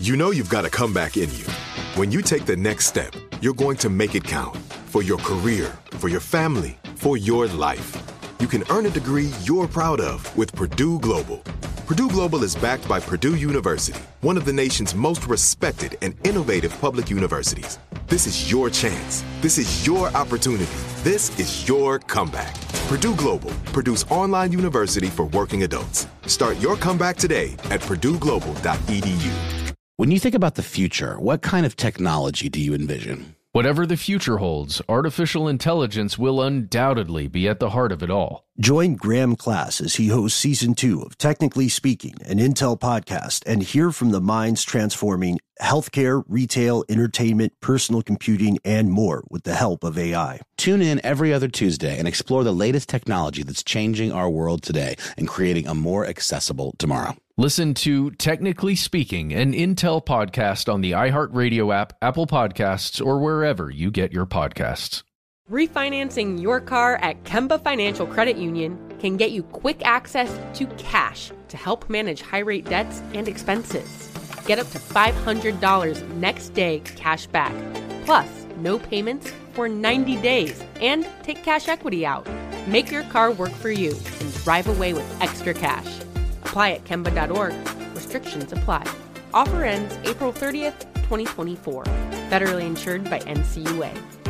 You know you've got a comeback in you. When you take the next step, you're going to make it count. For your career, for your family, for your life. You can earn a degree you're proud of with Purdue Global. Purdue Global is backed by Purdue University, one of the nation's most respected and innovative public universities. This is your chance. This is your opportunity. This is your comeback. Purdue Global, Purdue's online university for working adults. Start your comeback today at purdueglobal.edu. When you think about the future, what kind of technology do you envision? Whatever the future holds, artificial intelligence will undoubtedly be at the heart of it all. Join Graham Class as he hosts Season 2 of Technically Speaking, an Intel podcast, and hear from the minds transforming healthcare, retail, entertainment, personal computing, and more with the help of AI. Tune in every other Tuesday and explore the latest technology that's changing our world today and creating a more accessible tomorrow. Listen to Technically Speaking, an Intel podcast on the iHeartRadio app, Apple Podcasts, or wherever you get your podcasts. Refinancing your car at Kemba Financial Credit Union can get you quick access to cash to help manage high-rate debts and expenses. Get up to $500 next day cash back, plus no payments for 90 days, and take cash equity out. Make your car work for you and drive away with extra cash. Apply at Kemba.org. Restrictions apply. Offer ends April 30th, 2024. Federally insured by NCUA.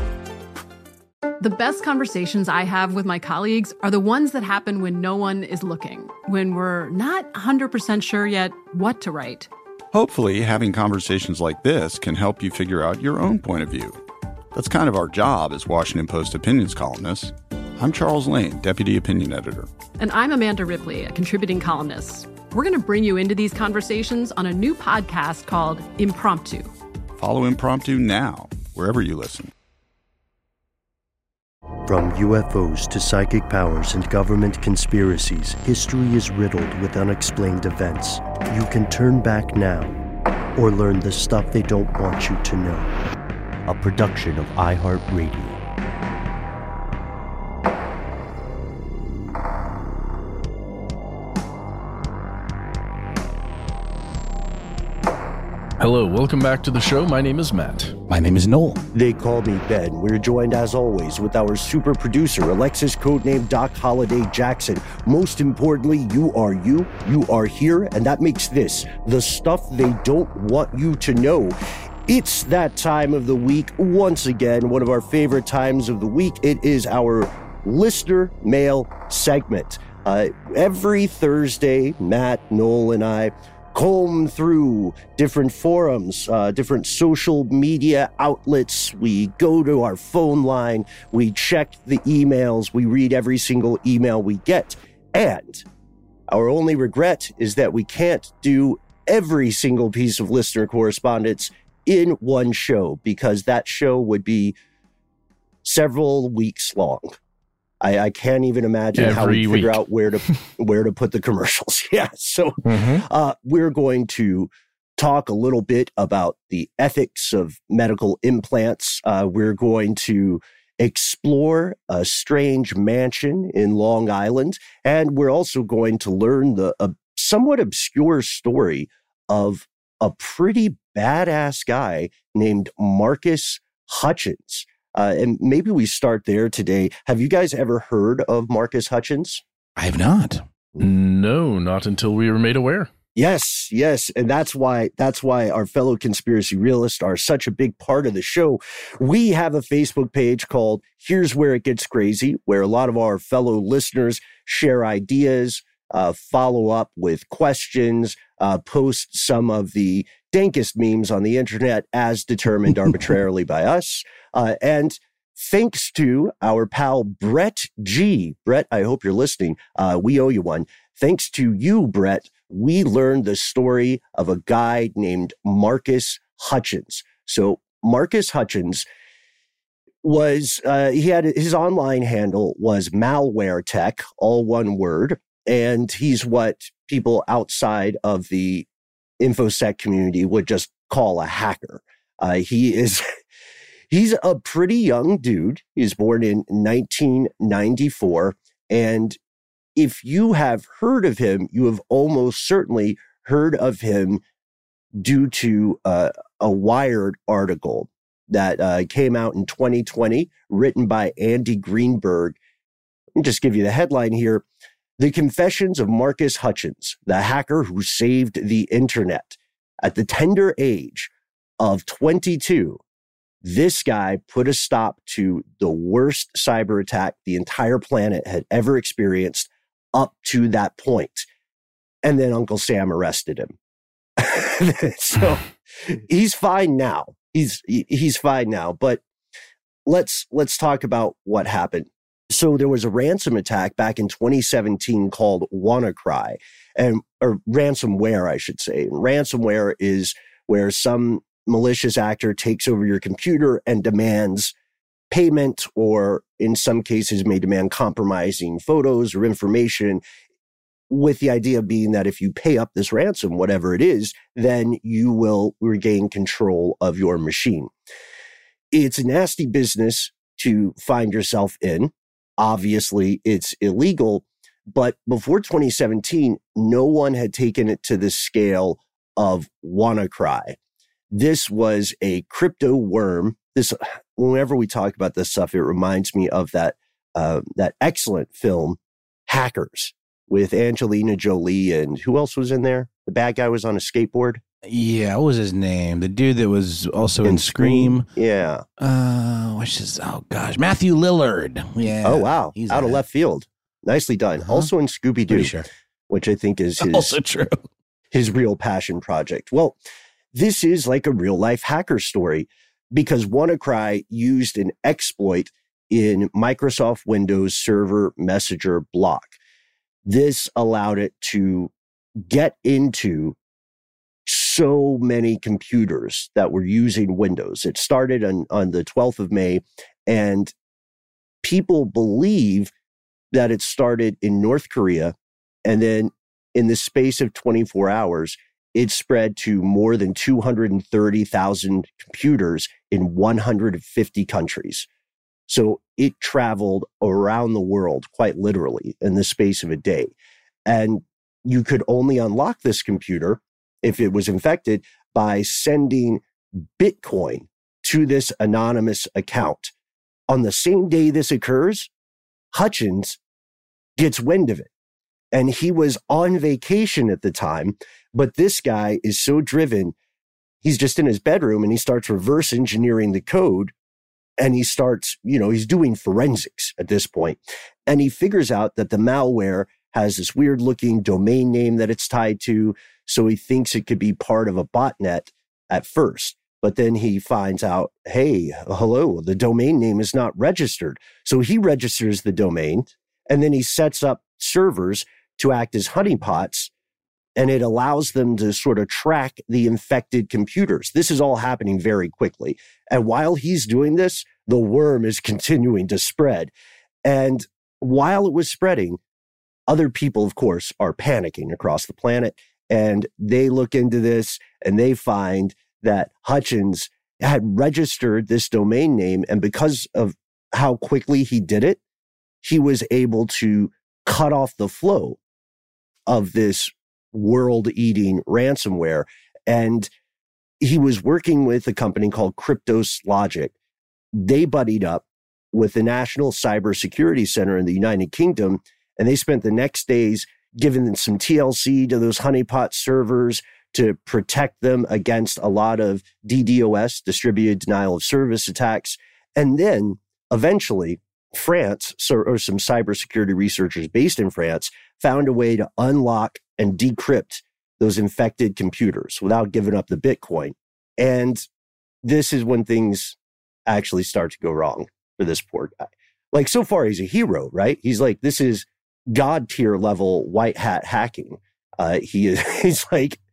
The best conversations I have with my colleagues are the ones that happen when no one is looking, when we're not 100% sure yet what to write. Hopefully, having conversations like this can help you figure out your own point of view. That's kind of our job as Washington Post opinions columnists. I'm Charles Lane, Deputy Opinion Editor. And I'm Amanda Ripley, a contributing columnist. We're going to bring you into these conversations on a new podcast called Impromptu. Follow Impromptu now, wherever you listen. From UFOs to psychic powers and government conspiracies, history is riddled with unexplained events. You can turn back now or learn the stuff they don't want you to know. A production of iHeartRadio. Hello, welcome back to the show. My name is Matt. My name is Noel. They call me Ben. We're joined, as always, with our super producer, Alexis, codename Doc Holliday Jackson. Most importantly, you are here, and that makes this the stuff they don't want you to know. It's that time of the week, once again, one of our favorite times of the week. It is our listener mail segment. Every Thursday, Matt, Noel, and I comb through different forums, different social media outlets. We go to our phone line, we check the emails, we read every single email we get. And our only regret is that we can't do every single piece of listener correspondence in one show, because that show would be several weeks long. I can't even imagine how we figure out where to put the commercials. Yeah. So we're going to talk a little bit about the ethics of medical implants. We're going to explore a strange mansion in Long Island. And we're also going to learn the somewhat obscure story of a pretty badass guy named Marcus Hutchins. And maybe we start there today. Have you guys ever heard of Marcus Hutchins? I have not. No, not until we were made aware. Yes. And that's why our fellow conspiracy realists are such a big part of the show. We have a Facebook page called Here's Where It Gets Crazy, where a lot of our fellow listeners share ideas, follow up with questions, post some of the dankest memes on the internet as determined arbitrarily by us. And thanks to our pal Brett G. Brett, I hope you're listening. We owe you one. Thanks to you, Brett, we learned the story of a guy named Marcus Hutchins. So Marcus Hutchins was, he had his online handle was Malware Tech, all one word. And he's what people outside of the InfoSec community would just call a hacker. He's a pretty young dude. He was born in 1994. And if you have heard of him, you have almost certainly heard of him due to a Wired article that came out in 2020, written by Andy Greenberg. I'll just give you the headline here. The Confessions of Marcus Hutchins, the hacker who saved the internet. At the tender age of 22, this guy put a stop to the worst cyber attack the entire planet had ever experienced up to that point. And then Uncle Sam arrested him. So he's fine now. He's fine now. But let's talk about what happened. So there was a ransom attack back in 2017 called WannaCry, or ransomware, I should say. And ransomware is where some malicious actor takes over your computer and demands payment, or in some cases may demand compromising photos or information, with the idea being that if you pay up this ransom, whatever it is, then you will regain control of your machine. It's a nasty business to find yourself in. Obviously, it's illegal, but before 2017, no one had taken it to the scale of WannaCry. This was a crypto worm. Whenever we talk about this stuff, it reminds me of that excellent film, Hackers, with Angelina Jolie, and who else was in there? The bad guy was on a skateboard. Yeah, what was his name? The dude that was also in Scream. Yeah. Matthew Lillard. Yeah. Oh, wow. He's out of left field. Nicely done. Uh-huh. Also in Scooby-Doo, sure. Which I think is also true. His real passion project. Well, this is like a real life hacker story because WannaCry used an exploit in Microsoft Windows Server Messenger block. This allowed it to get into so many computers that were using Windows. It started on the 12th of May, and people believe that it started in North Korea, and then in the space of 24 hours, it spread to more than 230,000 computers in 150 countries. So it traveled around the world, quite literally, in the space of a day. And you could only unlock this computer if it was infected by sending Bitcoin to this anonymous account. On the same day this occurs, Hutchins gets wind of it. And he was on vacation at the time, but this guy is so driven, he's just in his bedroom and he starts reverse engineering the code. And he starts, he's doing forensics at this point. And he figures out that the malware has this weird looking domain name that it's tied to. So he thinks it could be part of a botnet at first. But then he finds out, hey, hello, the domain name is not registered. So he registers the domain and then he sets up servers to act as honeypots. And it allows them to sort of track the infected computers. This is all happening very quickly. And while he's doing this, the worm is continuing to spread. And while it was spreading, other people, of course, are panicking across the planet. And they look into this and they find that Hutchins had registered this domain name. And because of how quickly he did it, he was able to cut off the flow of this world-eating ransomware. And he was working with a company called CryptosLogic. They buddied up with the National Cybersecurity Center in the United Kingdom, and they spent the next days giving them some TLC to those honeypot servers to protect them against a lot of DDoS, distributed denial of service attacks. And then eventually France, or some cybersecurity researchers based in France, found a way to unlock and decrypt those infected computers without giving up the Bitcoin. And this is when things actually start to go wrong for this poor guy. Like, so far, he's a hero, right? He's like, this is God tier level white hat hacking. He's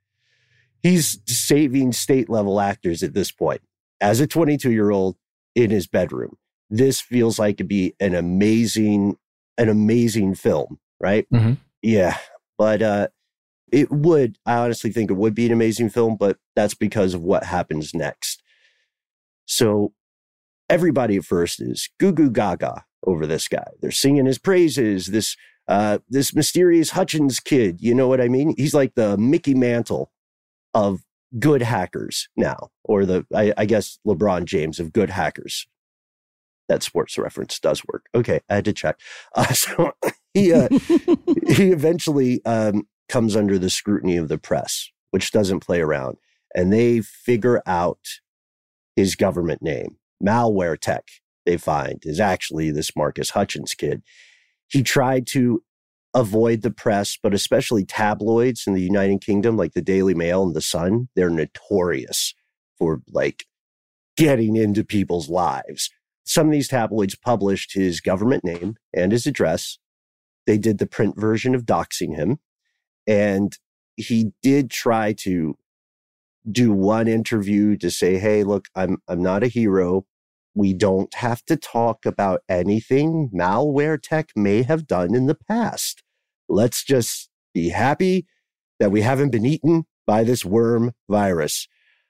saving state level actors at this point. As a 22-year-old in his bedroom, this feels like it'd be an amazing film, right? Mm-hmm. Yeah. But I honestly think it would be an amazing film, but that's because of what happens next. So everybody at first is goo goo gaga over this guy. They're singing his praises. This mysterious Hutchins kid, you know what I mean? He's like the Mickey Mantle of good hackers now, or I guess LeBron James of good hackers. That sports reference does work. Okay, I had to check. So he eventually comes under the scrutiny of the press, which doesn't play around. And they figure out his government name. Malware Tech, they find, is actually this Marcus Hutchins kid. He tried to avoid the press, but especially tabloids in the United Kingdom, like the Daily Mail and the Sun. They're notorious for like getting into people's lives. Some of these tabloids published his government name and his address. They did the print version of doxing him. And he did try to do one interview to say, hey, look, I'm not a hero. We don't have to talk about anything Malware Tech may have done in the past. Let's just be happy that we haven't been eaten by this worm virus.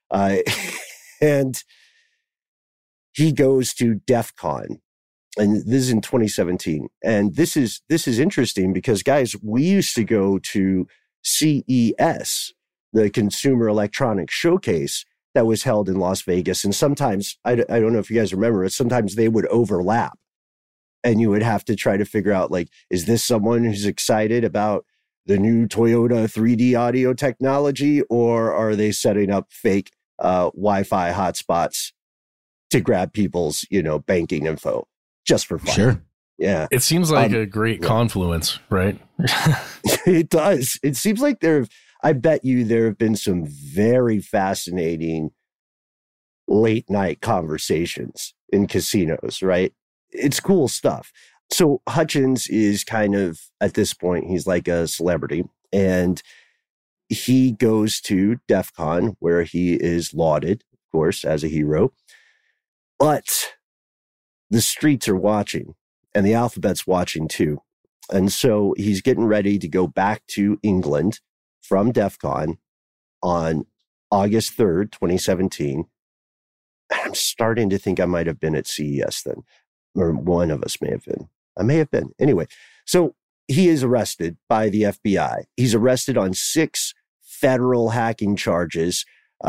And he goes to DEF CON, and this is in 2017. And this is interesting because, guys, we used to go to CES, the Consumer Electronics Showcase that was held in Las Vegas. And sometimes, I don't know if you guys remember it, sometimes they would overlap. And you would have to try to figure out, like, is this someone who's excited about the new Toyota 3D audio technology, or are they setting up fake Wi-Fi hotspots to grab people's, banking info just for fun? Sure. Yeah. It seems like a great confluence, right? It does. It seems like I bet you there have been some very fascinating late night conversations in casinos, right? It's cool stuff. So Hutchins is kind of, at this point, he's like a celebrity, and he goes to DEF CON, where he is lauded, of course, as a hero. But the streets are watching, and the alphabet's watching too. And so he's getting ready to go back to England from DEF CON on August 3rd, 2017. I'm starting to think I might have been at CES then, or one of us may have been. I may have been. Anyway, so he is arrested by the FBI. He's arrested on 6 federal hacking charges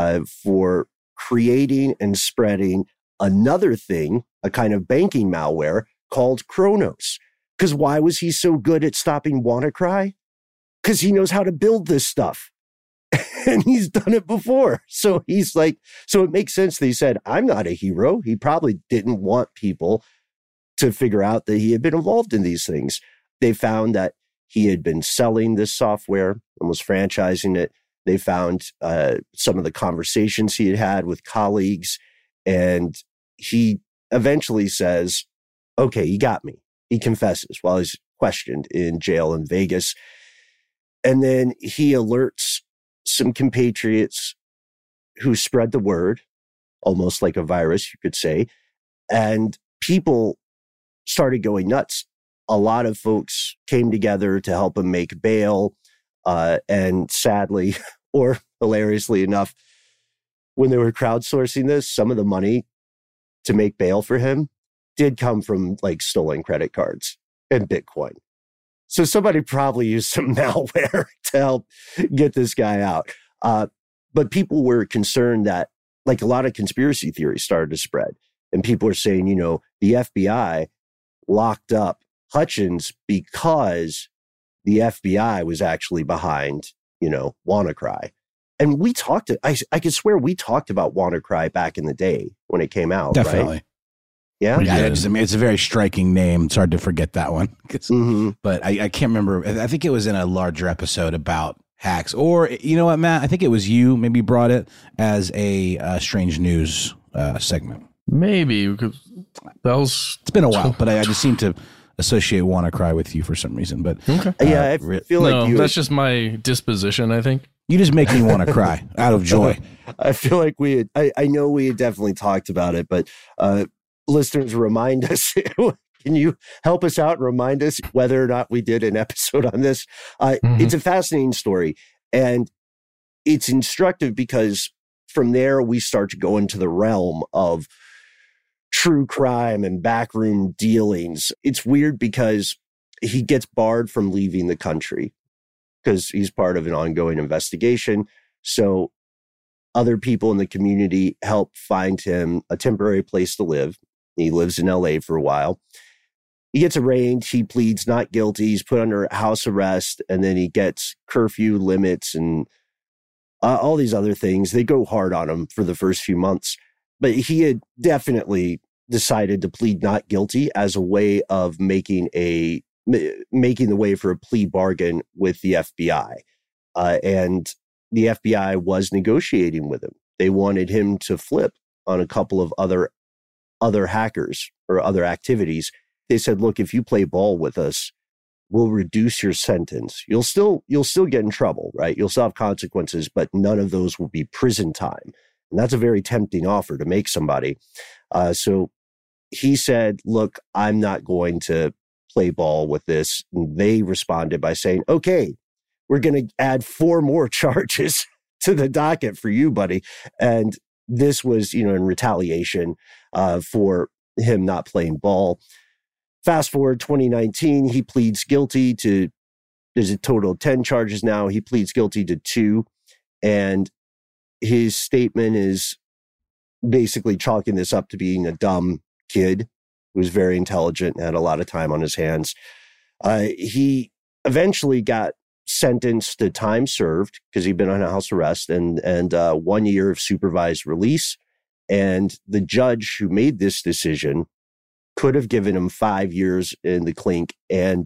for creating and spreading another thing, a kind of banking malware called Kronos. Because why was he so good at stopping WannaCry? Because he knows how to build this stuff. And he's done it before. So he's like, so it makes sense that he said, I'm not a hero. He probably didn't want people to figure out that he had been involved in these things. They found that he had been selling this software and was franchising it. They found some of the conversations he had with colleagues. And he eventually says, okay, he got me. He confesses while he's questioned in jail in Vegas. And then he alerts some compatriots who spread the word, almost like a virus, you could say. And people started going nuts. A lot of folks came together to help him make bail. And sadly, or hilariously enough, when they were crowdsourcing this, some of the money to make bail for him did come from like stolen credit cards and Bitcoin. So somebody probably used some malware to help get this guy out. But people were concerned that, like, a lot of conspiracy theories started to spread. And people were saying, the FBI locked up Hutchins because the FBI was actually behind, WannaCry. And we talked, I could swear we talked about WannaCry back in the day when it came out. Definitely. Right? Yeah. It's a very striking name. It's hard to forget that one. But I can't remember. I think it was in a larger episode about hacks. Or, you know what, Matt? I think it was you maybe brought it as a strange news segment. Maybe, because it's been a while, but I just seem to associate WannaCry with you for some reason. But okay. Yeah, I feel like that's just my disposition, I think. You just make me want to cry out of joy. I feel like I know we had definitely talked about it, but listeners, remind us. Can you help us out and remind us whether or not we did an episode on this? It's a fascinating story, and it's instructive because from there we start to go into the realm of true crime and backroom dealings. It's weird because he gets barred from leaving the country because he's part of an ongoing investigation. So Other people in the community help find him a temporary place to live. He lives in LA for a while. He gets arraigned. He pleads not guilty. He's put under house arrest, and then he gets curfew limits and all these other things. They go hard on him for the first few months, but he had definitely decided to plead not guilty as a way of making the way for a plea bargain with the FBI. And the FBI was negotiating with him. They wanted him to flip on a couple of other hackers or other activities. They said, look, if you play ball with us, we'll reduce your sentence. You'll still get in trouble, right? You'll still have consequences, but none of those will be prison time. And that's a very tempting offer to make somebody. So he said, look, I'm not going to play ball with this. And they responded by saying, okay, we're going to add 4 more charges to the docket for you, buddy. And this was, in retaliation for him not playing ball. Fast forward 2019, he pleads guilty to, there's a total of 10 charges now. He pleads guilty to 2. And his statement is basically chalking this up to being a dumb kid who was very intelligent and had a lot of time on his hands. He eventually got sentenced to time served because he'd been on house arrest and 1 year of supervised release. And the judge who made this decision could have given him 5 years in the clink and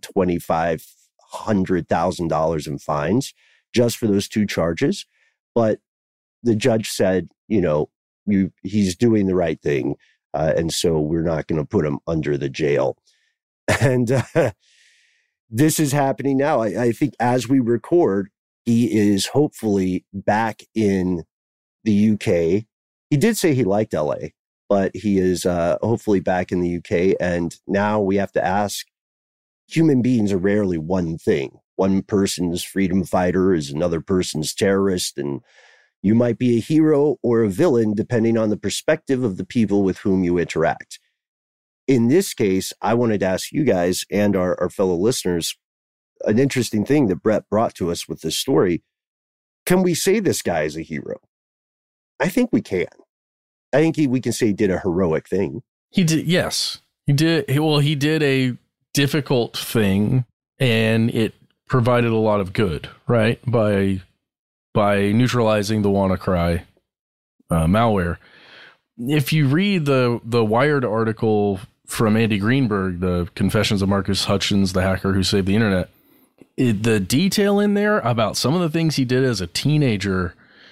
$2,500,000 in fines just for those 2 charges. But the judge said, he's doing the right thing. And so we're not going to put him under the jail. And this is happening now. I think as we record, he is hopefully back in the UK. He did say he liked LA, but he is hopefully back in the UK. And now we have to ask, human beings are rarely one thing. One person's freedom fighter is another person's terrorist. And you might be a hero or a villain depending on the perspective of the people with whom you interact. In this case, I wanted to ask you guys and our fellow listeners an interesting thing that Brett brought to us with this story. Can we say this guy is a hero? I think we can. I think we can say he did a heroic thing. He did, yes. He did. Well, he did a difficult thing, and it provided a lot of good, right? By neutralizing the WannaCry malware. If you read the Wired article from Andy Greenberg, the Confessions of Marcus Hutchins, the hacker who saved the internet, the detail in there about some of the things he did as a teenager.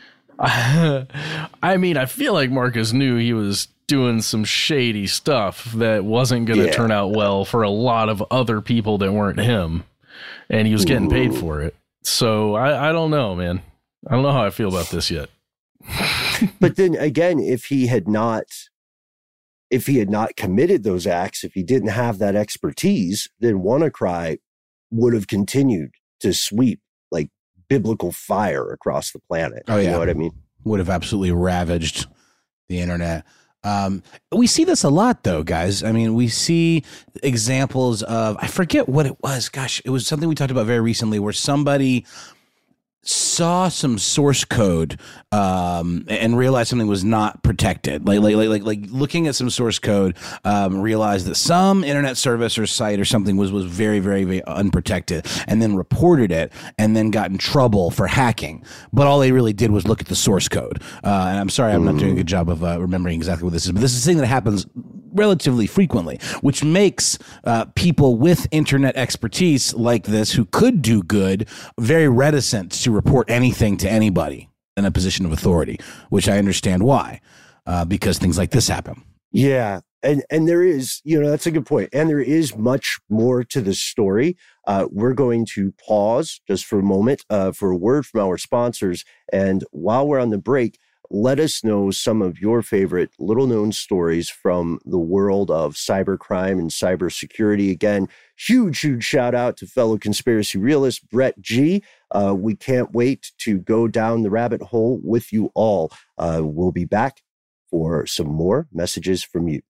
I mean, I feel like Marcus knew he was doing some shady stuff that wasn't going to turn out well for a lot of other people that weren't him. And he was getting paid for it. So I don't know, man. I don't know how I feel about this yet. But then again, if he had not committed those acts, if he didn't have that expertise, then WannaCry would have continued to sweep like biblical fire across the planet. Oh, yeah. You know what I mean? Would have absolutely ravaged the internet. We see this a lot, though, guys. I mean, we see examples of, I forget what it was. Gosh, it was something we talked about very recently where somebody saw some source code and realized something was not protected. Like looking at some source code, realized that some internet service or site or something was very, very, very unprotected, and then reported it and then got in trouble for hacking. But all they really did was look at the source code. And I'm sorry, I'm not doing a good job of remembering exactly what this is, but this is a thing that happens relatively frequently, which makes people with internet expertise like this who could do good very reticent to report anything to anybody in a position of authority, which I understand why, because things like this happen. Yeah. And there is, that's a good point. And there is much more to the story. We're going to pause just for a moment for a word from our sponsors. And while we're on the break, let us know some of your favorite little-known stories from the world of cybercrime and cybersecurity. Again, huge shout out to fellow conspiracy realist Brett G. We can't wait to go down the rabbit hole with you all. We'll be back for some more messages from you.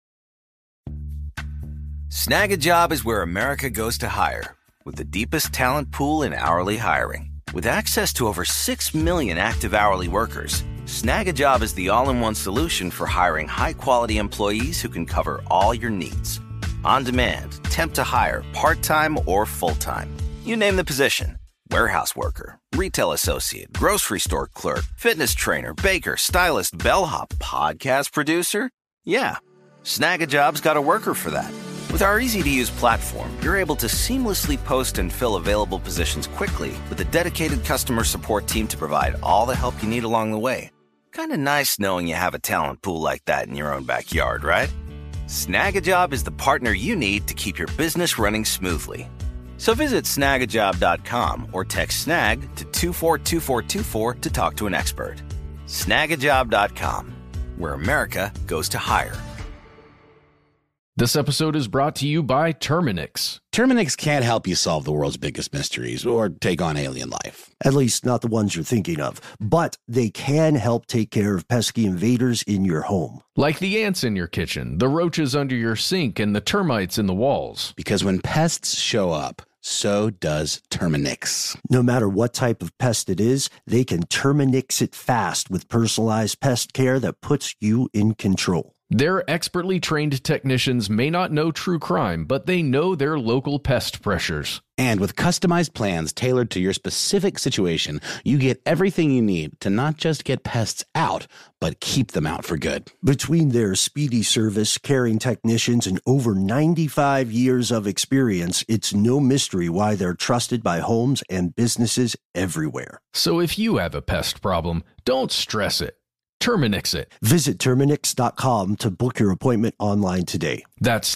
Snag a Job is where America goes to hire, with the deepest talent pool in hourly hiring. With access to over 6 million active hourly workers, Snag-a-Job is the all-in-one solution for hiring high-quality employees who can cover all your needs. On demand, temp to hire, part-time or full-time. You name the position. Warehouse worker, retail associate, grocery store clerk, fitness trainer, baker, stylist, bellhop, podcast producer. Yeah, Snag-a-Job's got a worker for that. With our easy-to-use platform, you're able to seamlessly post and fill available positions quickly with a dedicated customer support team to provide all the help you need along the way. Kind of nice knowing you have a talent pool like that in your own backyard, right? Snag-a-Job is the partner you need to keep your business running smoothly. So visit snagajob.com or text snag to 242424 to talk to an expert. Snagajob.com, where America goes to hire. This episode is brought to you by Terminix. Terminix can't help you solve the world's biggest mysteries or take on alien life. At least not the ones you're thinking of. But they can help take care of pesky invaders in your home. Like the ants in your kitchen, the roaches under your sink, and the termites in the walls. Because when pests show up, so does Terminix. No matter what type of pest it is, they can Terminix it fast with personalized pest care that puts you in control. Their expertly trained technicians may not know true crime, but they know their local pest pressures. And with customized plans tailored to your specific situation, you get everything you need to not just get pests out, but keep them out for good. Between their speedy service, caring technicians, and over 95 years of experience, it's no mystery why they're trusted by homes and businesses everywhere. So if you have a pest problem, don't stress it. Terminix it. Visit Terminix.com to book your appointment online today. That's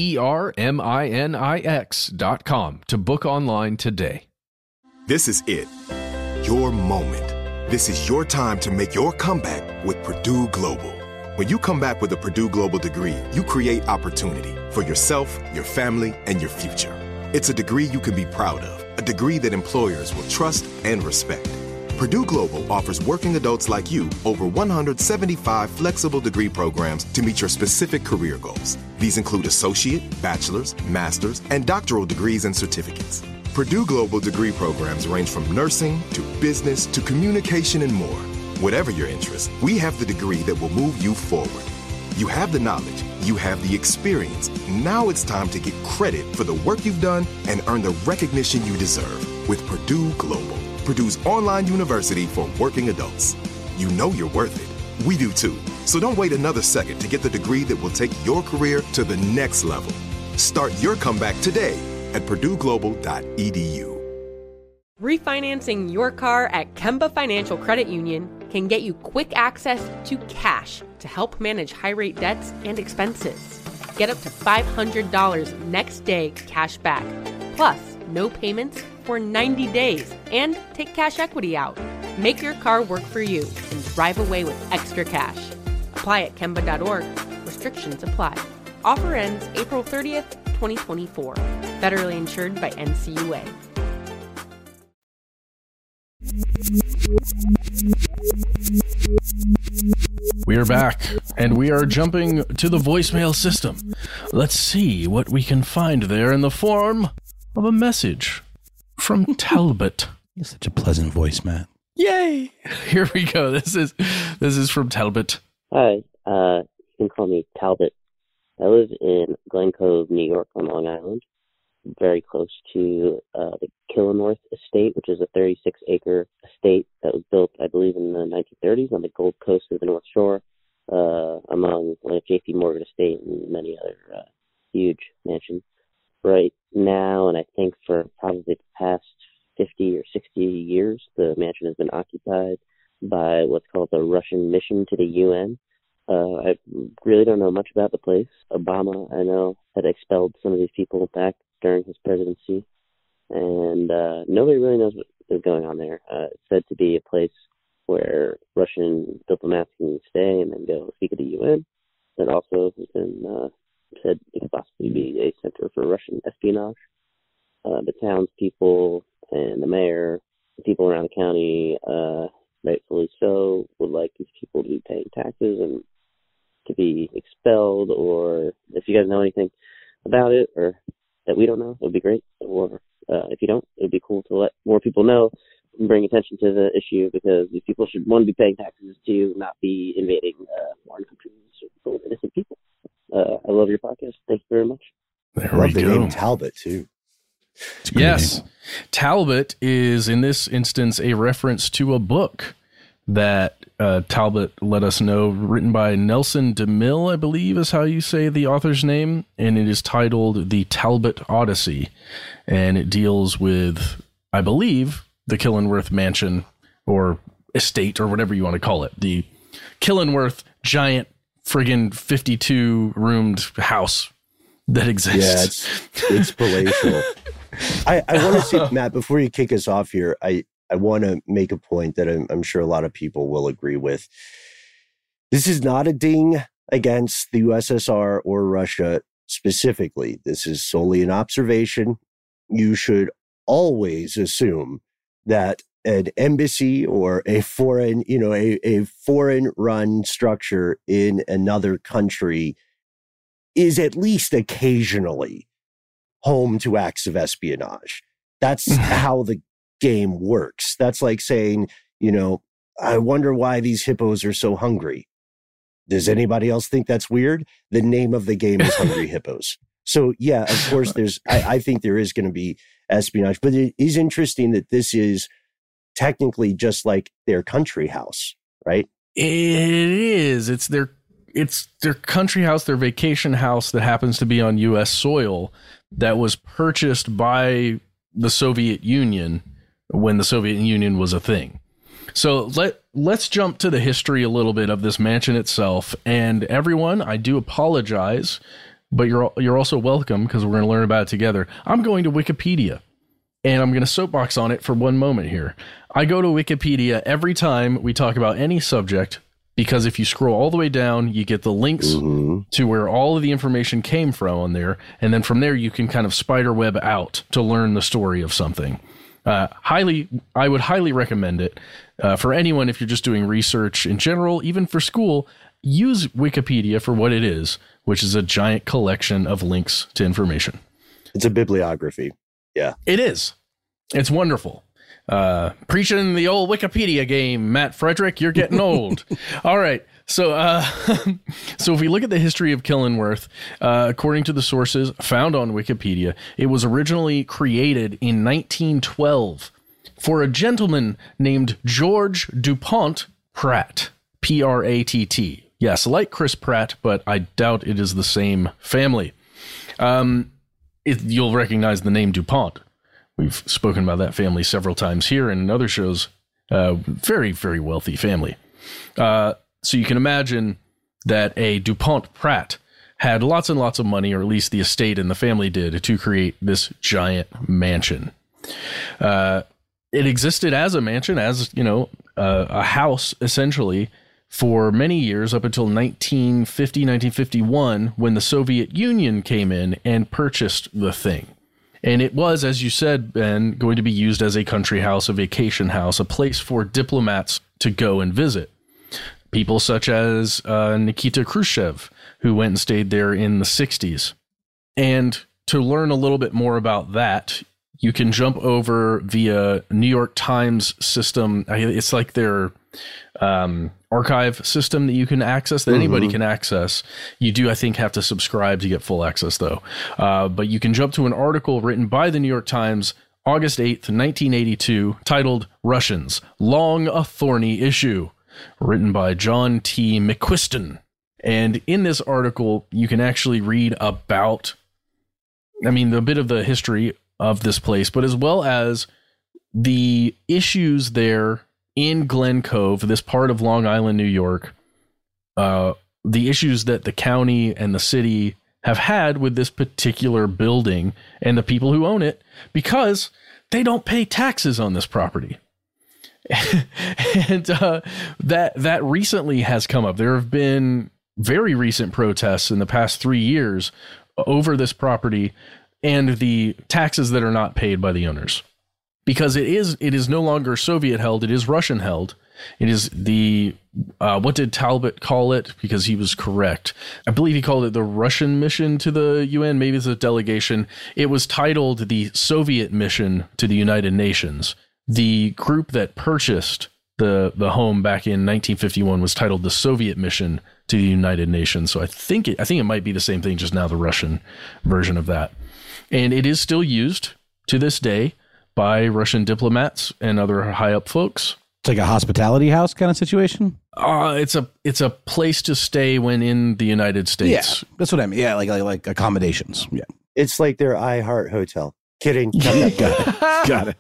TERMINIX.com to book online today. This is it. Your moment. This is your time to make your comeback with Purdue Global. When you come back with a Purdue Global degree, you create opportunity for yourself, your family, and your future. It's a degree you can be proud of, a degree that employers will trust and respect. Purdue Global offers working adults like you over 175 flexible degree programs to meet your specific career goals. These include associate, bachelor's, master's, and doctoral degrees and certificates. Purdue Global degree programs range from nursing to business to communication and more. Whatever your interest, we have the degree that will move you forward. You have the knowledge, you have the experience. Now it's time to get credit for the work you've done and earn the recognition you deserve with Purdue Global. Purdue's online university for working adults. You know you're worth it. We do too. So don't wait another second to get the degree that will take your career to the next level. Start your comeback today at purdueglobal.edu. Refinancing your car at Kemba Financial Credit Union can get you quick access to cash to help manage high-rate debts and expenses. Get up to $500 next day cash back, plus no payments for 90 days, and take cash equity out. Make your car work for you and drive away with extra cash. Apply at Kemba.org. Restrictions apply. Offer ends April 30th, 2024. Federally insured by NCUA. We are back, and we are jumping to the voicemail system. Let's see what we can find there in the form of a message from Talbot. You have such a pleasant voice, Matt. Yay! Here we go. This is from Talbot. Hi, you can call me Talbot. I live in Glen Cove, New York on Long Island, very close to the Killenworth Estate, which is a 36-acre estate that was built, I believe, in the 1930s on the Gold Coast of the North Shore, among J.P. Morgan Estate and many other huge mansions. Right now, and I think for probably the past 50 or 60 years, the mansion has been occupied by what's called the Russian mission to the UN. I really don't know much about the place. Obama, I know, had expelled some of these people back during his presidency, and nobody really knows what is going on there. It's said to be a place where Russian diplomats can stay and then go speak at the UN. It also has been said it could possibly be a center for Russian espionage. The townspeople and the mayor, the people around the county, rightfully so, would like these people to be paying taxes and to be expelled. Or if you guys know anything about it or that we don't know, it would be great. Or if you don't, it would be cool to let more people know bring attention to the issue, because these people should, one, be paying taxes, two, not be invading foreign countries full of innocent people. I love your podcast. Thank you very much. I love the name Talbot, too. Yes. Talbot is, in this instance, a reference to a book that Talbot let us know, written by Nelson DeMille, I believe is how you say the author's name, and it is titled The Talbot Odyssey, and it deals with, I believe, the Killenworth mansion or estate or whatever you want to call it, the Killenworth giant friggin' 52-roomed house that exists. Yeah, it's palatial. I want to say, Matt, before you kick us off here, I want to make a point that I'm sure a lot of people will agree with. This is not a ding against the USSR or Russia specifically. This is solely an observation. You should always assume that an embassy or a foreign, a foreign-run structure in another country is at least occasionally home to acts of espionage. That's how the game works. That's like saying, I wonder why these hippos are so hungry. Does anybody else think that's weird? The name of the game is Hungry Hippos. So yeah, of course I think there is going to be espionage, but it is interesting that this is technically just like their country house, right? It is. It's their country house, their vacation house that happens to be on U.S. soil that was purchased by the Soviet Union when the Soviet Union was a thing. So let's jump to the history a little bit of this mansion itself. And everyone, I do apologize, but you're also welcome, because we're going to learn about it together. I'm going to Wikipedia, and I'm going to soapbox on it for one moment here. I go to Wikipedia every time we talk about any subject, because if you scroll all the way down, you get the links to where all of the information came from on there. And then from there, you can kind of spider web out to learn the story of something. I would highly recommend it for anyone. If you're just doing research in general, even for school, use Wikipedia for what it is, which is a giant collection of links to information. It's a bibliography. Yeah, it is. It's wonderful. Preaching the old Wikipedia game, Matt Frederick, you're getting old. All right. So if we look at the history of Killenworth, according to the sources found on Wikipedia, it was originally created in 1912 for a gentleman named George DuPont Pratt, Pratt. Yes, like Chris Pratt, but I doubt it is the same family. You'll recognize the name DuPont. We've spoken about that family several times here and in other shows. Very, very wealthy family. So you can imagine that a DuPont Pratt had lots and lots of money, or at least the estate and the family did, to create this giant mansion. It existed as a mansion, as, a house, essentially, for many years, up until 1950, 1951, when the Soviet Union came in and purchased the thing. And it was, as you said, Ben, going to be used as a country house, a vacation house, a place for diplomats to go and visit. People such as Nikita Khrushchev, who went and stayed there in the 60s. And to learn a little bit more about that, you can jump over via New York Times system. It's like their archive system that you can access, that anybody can access. You do, I think, have to subscribe to get full access, though. But you can jump to an article written by the New York Times, August 8th, 1982, titled Russians, Long a Thorny Issue, written by John T. McQuiston. And in this article, you can actually read about, a bit of the history of this place, but as well as the issues there in Glen Cove, this part of Long Island, New York, the issues that the county and the city have had with this particular building and the people who own it, because they don't pay taxes on this property. And that recently has come up. There have been very recent protests in the past 3 years over this property and the taxes that are not paid by the owners. Because it is no longer Soviet held, it is Russian held. It is the, what did Talbot call it? Because he was correct. I believe he called it the Russian mission to the UN. Maybe it's a delegation. It was titled the Soviet mission to the United Nations, the group that purchased the home back in 1951 was titled the Soviet Mission to the United Nations. So I think it might be the same thing, just now the Russian version of that. And it is still used to this day by Russian diplomats and other high up folks. It's like a hospitality house kind of situation. It's a place to stay when in the United States. Yeah, that's what I mean. Yeah, like accommodations. Yeah, it's like their iHeart Hotel. Kidding. Got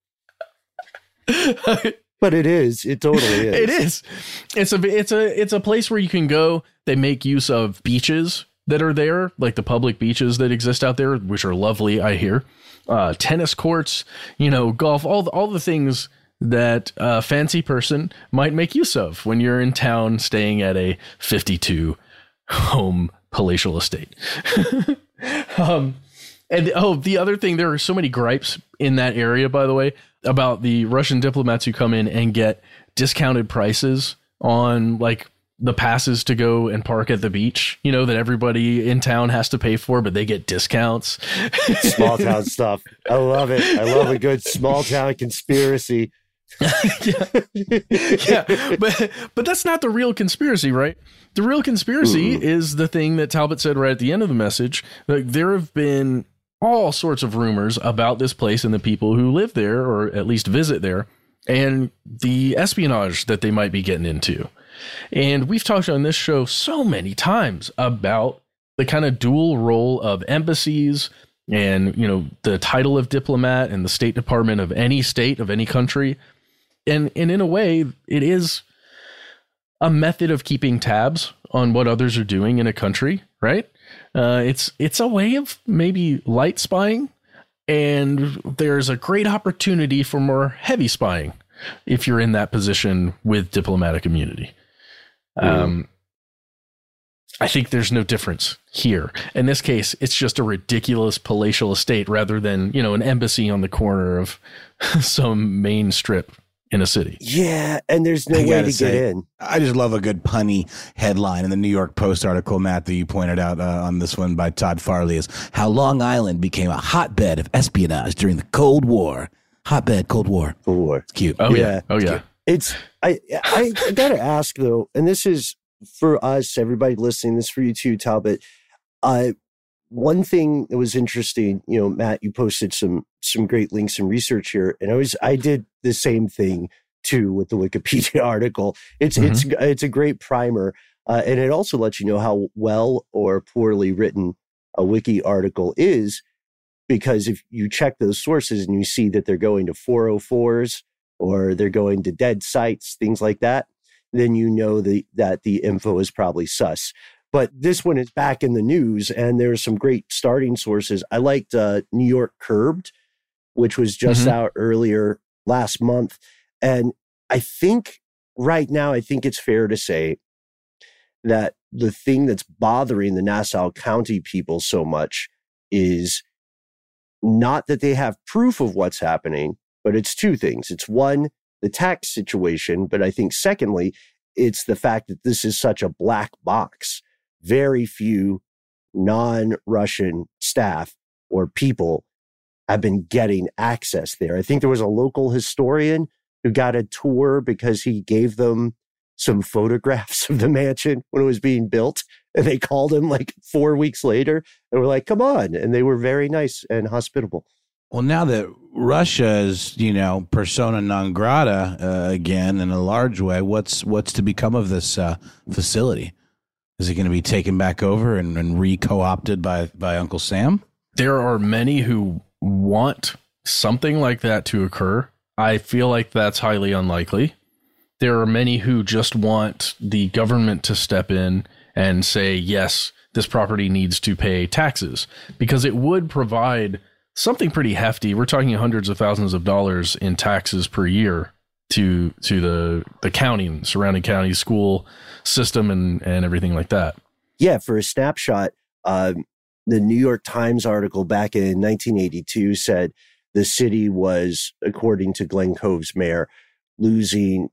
it. But it is. It totally is. It is. It's a place where you can go. They make use of beaches that are there, like the public beaches that exist out there, which are lovely, I hear. Tennis courts, golf, all the things that a fancy person might make use of when you're in town staying at a 52 home palatial estate. The other thing, there are so many gripes in that area, by the way, about the Russian diplomats who come in and get discounted prices on like the passes to go and park at the beach, that everybody in town has to pay for, but they get discounts. Small town stuff. I love it. I love a good small town conspiracy. yeah, but that's not the real conspiracy, right? The real conspiracy is the thing that Talbot said right at the end of the message. Like, there have been all sorts of rumors about this place and the people who live there, or at least visit there, and the espionage that they might be getting into. And we've talked on this show so many times about the kind of dual role of embassies and, the title of diplomat and the State Department of any state, of any country. And in a way, it is a method of keeping tabs on what others are doing in a country, right? It's a way of maybe light spying, and there's a great opportunity for more heavy spying if you're in that position with diplomatic immunity. I think there's no difference here. In this case, it's just a ridiculous palatial estate rather than, an embassy on the corner of some main strip in a city. Yeah, and there's no way to get in. I just love a good punny headline in the New York Post article, Matt, that you pointed out on this one by Todd Farley, is how Long Island became a hotbed of espionage during the Cold War. Hotbed, Cold War. Cold War. It's cute. Oh, yeah. Oh, yeah. It's, I got to ask, though, and this is for us, everybody listening, this is for you too, Talbot. One thing that was interesting, Matt, you posted some great links and research here, and I did the same thing too with the Wikipedia article. It's a great primer, and it also lets you know how well or poorly written a wiki article is, because if you check those sources and you see that they're going to 404s or they're going to dead sites, things like that, then you know that the info is probably sus. But this one is back in the news, and there's some great starting sources. I liked New York Curbed, which was just out earlier last month. And I think right now, it's fair to say that the thing that's bothering the Nassau County people so much is not that they have proof of what's happening, but it's two things. It's one, the tax situation, but I think secondly, it's the fact that this is such a black box. Very few non-Russian staff or people have been getting access there. I think there was a local historian who got a tour because he gave them some photographs of the mansion when it was being built, and they called him like 4 weeks later and were like, come on. And they were very nice and hospitable. Well, now that Russia is, persona non grata again in a large way, what's to become of this facility? Is it going to be taken back over and re-co-opted by Uncle Sam? There are many who want something like that to occur. I feel like that's highly unlikely. There are many who just want the government to step in and say, yes, this property needs to pay taxes, because it would provide something pretty hefty. We're talking hundreds of thousands of dollars in taxes per year to the county and surrounding county school system and everything like that. Yeah, for a snapshot, the New York Times article back in 1982 said the city was, according to Glen Cove's mayor, losing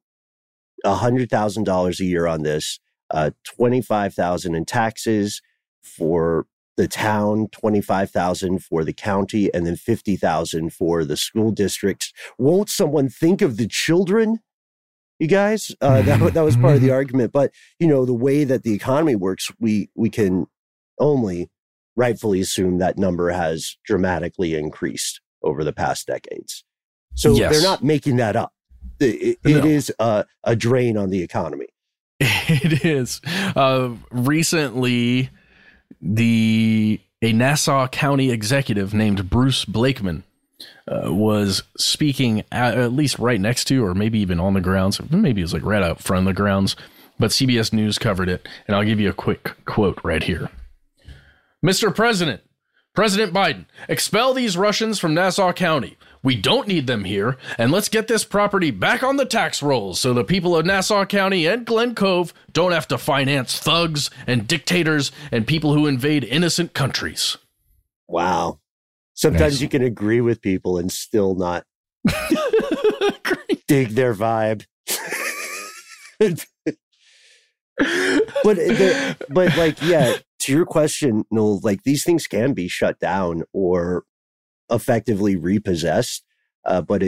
$100,000 a year on this, $25,000 in taxes for the town, 25,000 for the county, and then 50,000 for the school districts. Won't someone think of the children? You guys, that was part of the argument. But, the way that the economy works, we can only rightfully assume that number has dramatically increased over the past decades. So They're not making that up. It is a drain on the economy. It is. Recently, a Nassau County executive named Bruce Blakeman was speaking at least right next to, or maybe even on the grounds. Maybe it was like right out front of the grounds, but CBS News covered it. And I'll give you a quick quote right here. Mr. President, President Biden, expel these Russians from Nassau County. We don't need them here, and let's get this property back on the tax rolls so the people of Nassau County and Glen Cove don't have to finance thugs and dictators and people who invade innocent countries. Wow. Sometimes you can agree with people and still not dig their vibe. To your question, Noel, these things can be shut down or effectively repossessed, but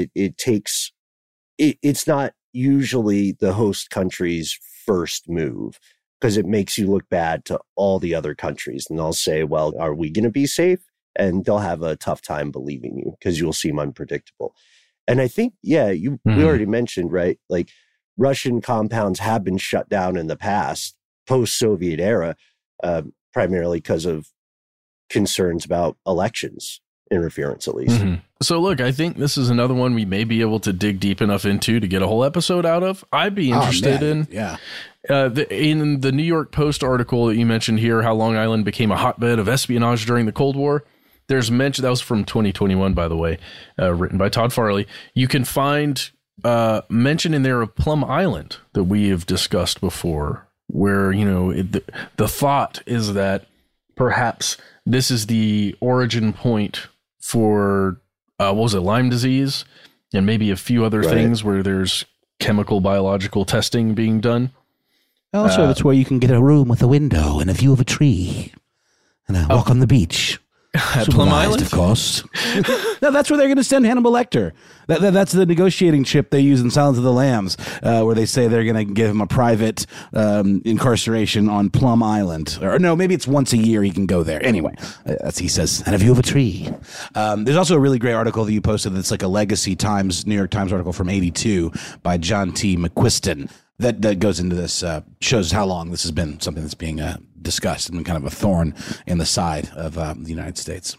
it's not usually the host country's first move, because it makes you look bad to all the other countries. And they'll say, well, are we going to be safe? And they'll have a tough time believing you because you'll seem unpredictable. And I think, we already mentioned, right? Russian compounds have been shut down in the past, post-Soviet era, primarily because of concerns about elections interference, at least. Mm-hmm. So look, I think this is another one we may be able to dig deep enough into to get a whole episode out of. I'd be interested in. Yeah. In the New York Post article that you mentioned here, how Long Island became a hotbed of espionage during the Cold War. There's mention, that was from 2021, by the way, written by Todd Farley. You can find mention in there of Plum Island that we have discussed before, where, the thought is that perhaps this is the origin point for, Lyme disease and maybe a few other things where there's chemical, biological testing being done. Also, that's where you can get a room with a window and a view of a tree and a walk on the beach. At Plum Island, of course. No, that's where they're going to send Hannibal Lecter. That's the negotiating chip they use in Silence of the Lambs, where they say they're going to give him a private incarceration on Plum Island. Or no, maybe it's once a year he can go there. Anyway, as he says, and a view of a tree. There's also a really great article that you posted that's like a Legacy Times, New York Times article from '82 by John T. McQuiston that goes into this, shows how long this has been something that's being discussed and kind of a thorn in the side of the United States.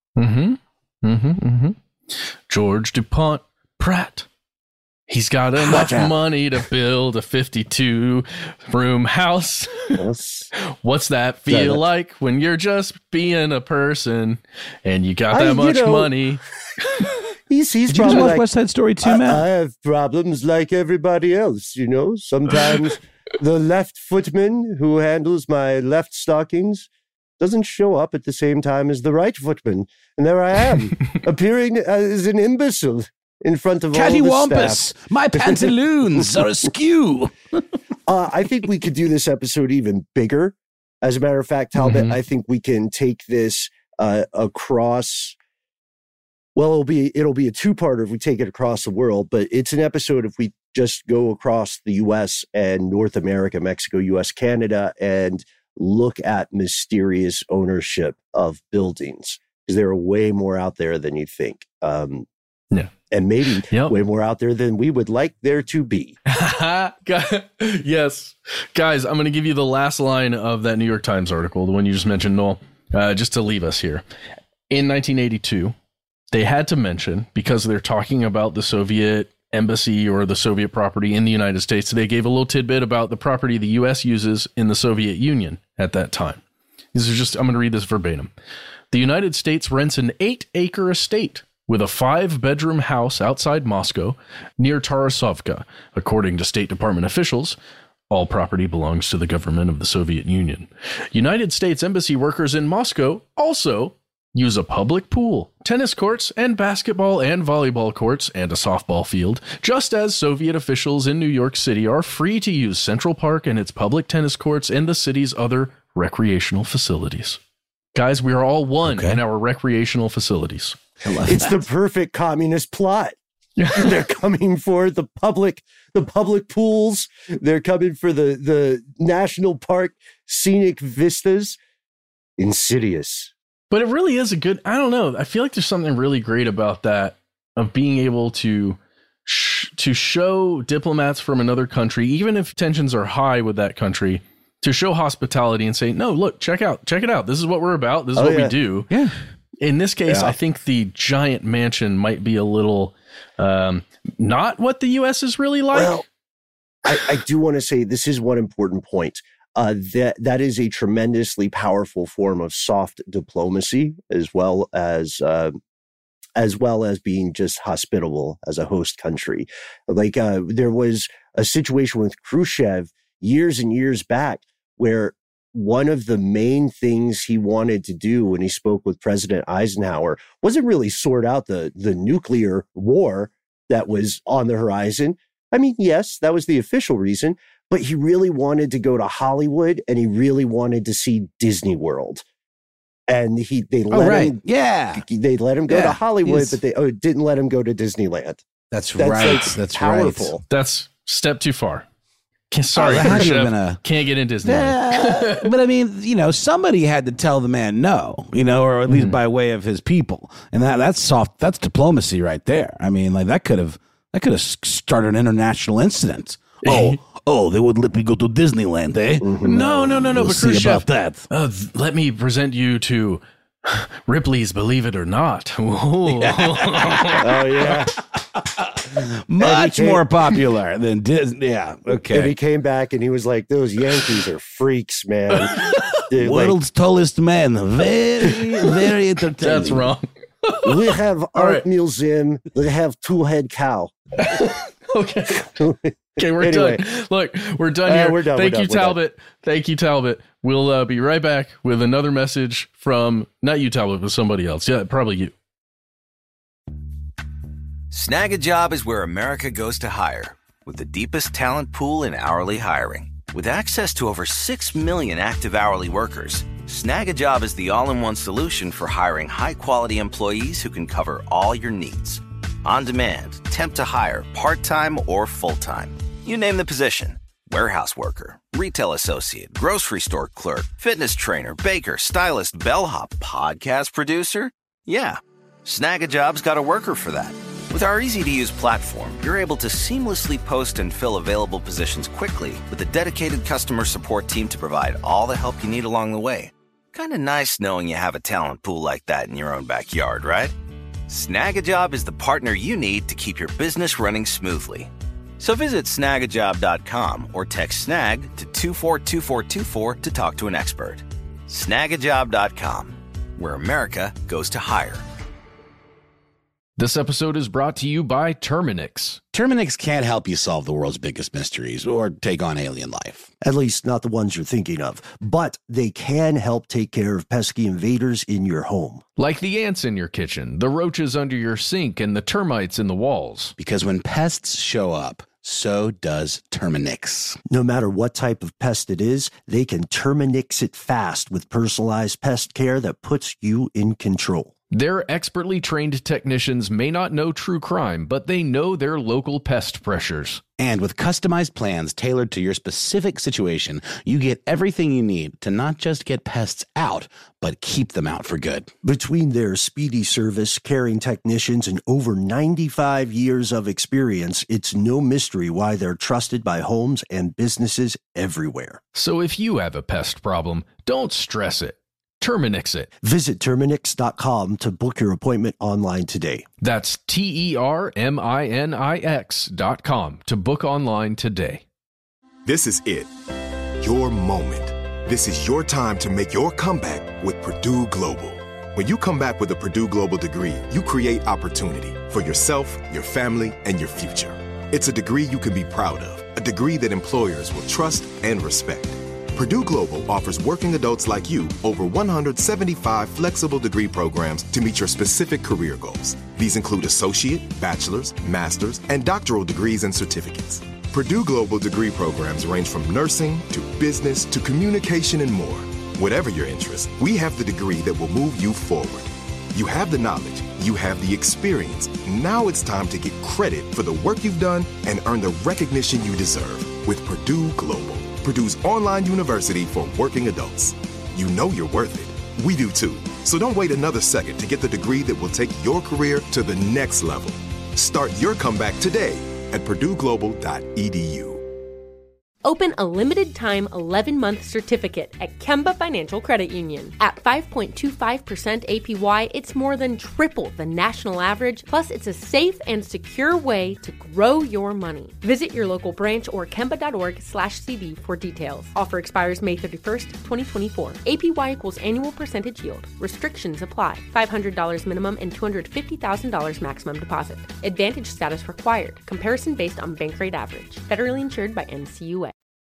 George DuPont Pratt. He's got enough money to build a 52-room house. Yes. What's that feel like when you're just being a person and you got that much money? He's Did probably you watch like, West Side Story too, Matt? I have problems like everybody else, Sometimes the left footman who handles my left stockings doesn't show up at the same time as the right footman. And there I am, appearing as an imbecile in front of all the staff. My pantaloons are askew. I think we could do this episode even bigger. As a matter of fact, Talbot, I think we can take this across. Well, it'll be a two-parter if we take it across the world, but it's an episode if we just go across the U.S. and North America, Mexico, U.S., Canada, and look at mysterious ownership of buildings, because there are way more out there than you think. And maybe way more out there than we would like there to be. Yes. Guys, I'm going to give you the last line of that New York Times article, the one you just mentioned, Noel, just to leave us here. In 1982, they had to mention, because they're talking about the Soviet embassy or the Soviet property in the United States, they gave a little tidbit about the property the U.S. uses in the Soviet Union at that time. This is just, I'm going to read this verbatim. The United States rents an 8-acre estate with a 5-bedroom house outside Moscow near Tarasovka. According to State Department officials, all property belongs to the government of the Soviet Union. United States embassy workers in Moscow also use a public pool, tennis courts, and basketball and volleyball courts, and a softball field, just as Soviet officials in New York City are free to use Central Park and its public tennis courts and the city's other recreational facilities. Guys, we are all one in our recreational facilities. It's the perfect communist plot. They're coming for the public pools. They're coming for the national park scenic vistas. Insidious. But it really is I don't know. I feel like there's something really great about that, of being able to show diplomats from another country, even if tensions are high with that country, to show hospitality and say, no, look, check it out. This is what we're about. This is what we do. Yeah. In this case, I think the giant mansion might be a little not what the U.S. is really like. Well, I do want to say this is one important point. That is a tremendously powerful form of soft diplomacy, as well as being just hospitable as a host country. Like there was a situation with Khrushchev years and years back where one of the main things he wanted to do when he spoke with President Eisenhower wasn't really sort out the nuclear war that was on the horizon. I mean, yes, that was the official reason, but he really wanted to go to Hollywood and he really wanted to see Disney World. And they let him go to Hollywood, but they didn't let him go to Disneyland. That's right. Like That's powerful. right. That's step too far. Sorry, Khrushchev, can't get in Disneyland. But I mean, somebody had to tell the man no, or at least by way of his people, and that's soft. That's diplomacy right there. I mean, like that could have started an international incident. Oh, they wouldn't let me go to Disneyland, eh? Mm-hmm. No. We'll but see about that. Let me present you to Ripley's Believe It or Not. Oh yeah. Much more popular than Disney. Yeah, okay. And he came back and he was like, those Yankees are freaks, man. World's tallest man. Very, very entertaining. That's wrong. We have art museum. They have two-head cow. Okay, we're done. Look, we're done here. We're done. Thank you, Talbot. Thank you, Talbot. We'll be right back with another message from, not you, Talbot, but somebody else. Yeah, probably you. Snag a Job is where America goes to hire, with the deepest talent pool in hourly hiring. With access to over 6 million active hourly workers, Snag a Job is the all-in-one solution for hiring high-quality employees who can cover all your needs. On demand, temp to hire, part-time or full-time. You name the position. Warehouse worker, retail associate, grocery store clerk, fitness trainer, baker, stylist, bellhop, podcast producer. Yeah, Snag a Job's got a worker for that. With our easy-to-use platform, you're able to seamlessly post and fill available positions quickly with a dedicated customer support team to provide all the help you need along the way. Kind of nice knowing you have a talent pool like that in your own backyard, right? Snag a Job is the partner you need to keep your business running smoothly. So visit snagajob.com or text snag to 242424 to talk to an expert. Snagajob.com, where America goes to hire. This episode is brought to you by Terminix. Terminix can't help you solve the world's biggest mysteries or take on alien life. At least not the ones you're thinking of. But they can help take care of pesky invaders in your home. Like the ants in your kitchen, the roaches under your sink, and the termites in the walls. Because when pests show up, so does Terminix. No matter what type of pest it is, they can Terminix it fast with personalized pest care that puts you in control. Their expertly trained technicians may not know true crime, but they know their local pest pressures. And with customized plans tailored to your specific situation, you get everything you need to not just get pests out, but keep them out for good. Between their speedy service, caring technicians, and over 95 years of experience, it's no mystery why they're trusted by homes and businesses everywhere. So if you have a pest problem, don't stress it. Terminix it. Visit Terminix.com to book your appointment online today. That's TERMINIX.com to book online today. This is it. Your moment. This is your time to make your comeback with Purdue Global. When you come back with a Purdue Global degree, you create opportunity for yourself, your family, and your future. It's a degree you can be proud of, a degree that employers will trust and respect. Purdue Global offers working adults like you over 175 flexible degree programs to meet your specific career goals. These include associate, bachelor's, master's, and doctoral degrees and certificates. Purdue Global degree programs range from nursing to business to communication and more. Whatever your interest, we have the degree that will move you forward. You have the knowledge, you have the experience. Now it's time to get credit for the work you've done and earn the recognition you deserve with Purdue Global, Purdue's online university for working adults. You know you're worth it. We do too. So don't wait another second to get the degree that will take your career to the next level. Start your comeback today at purdueglobal.edu. Open a limited-time 11-month certificate at Kemba Financial Credit Union. At 5.25% APY, it's more than triple the national average, plus it's a safe and secure way to grow your money. Visit your local branch or kemba.org/cb for details. Offer expires May 31st, 2024. APY equals annual percentage yield. Restrictions apply. $500 minimum and $250,000 maximum deposit. Advantage status required. Comparison based on bank rate average. Federally insured by NCUA.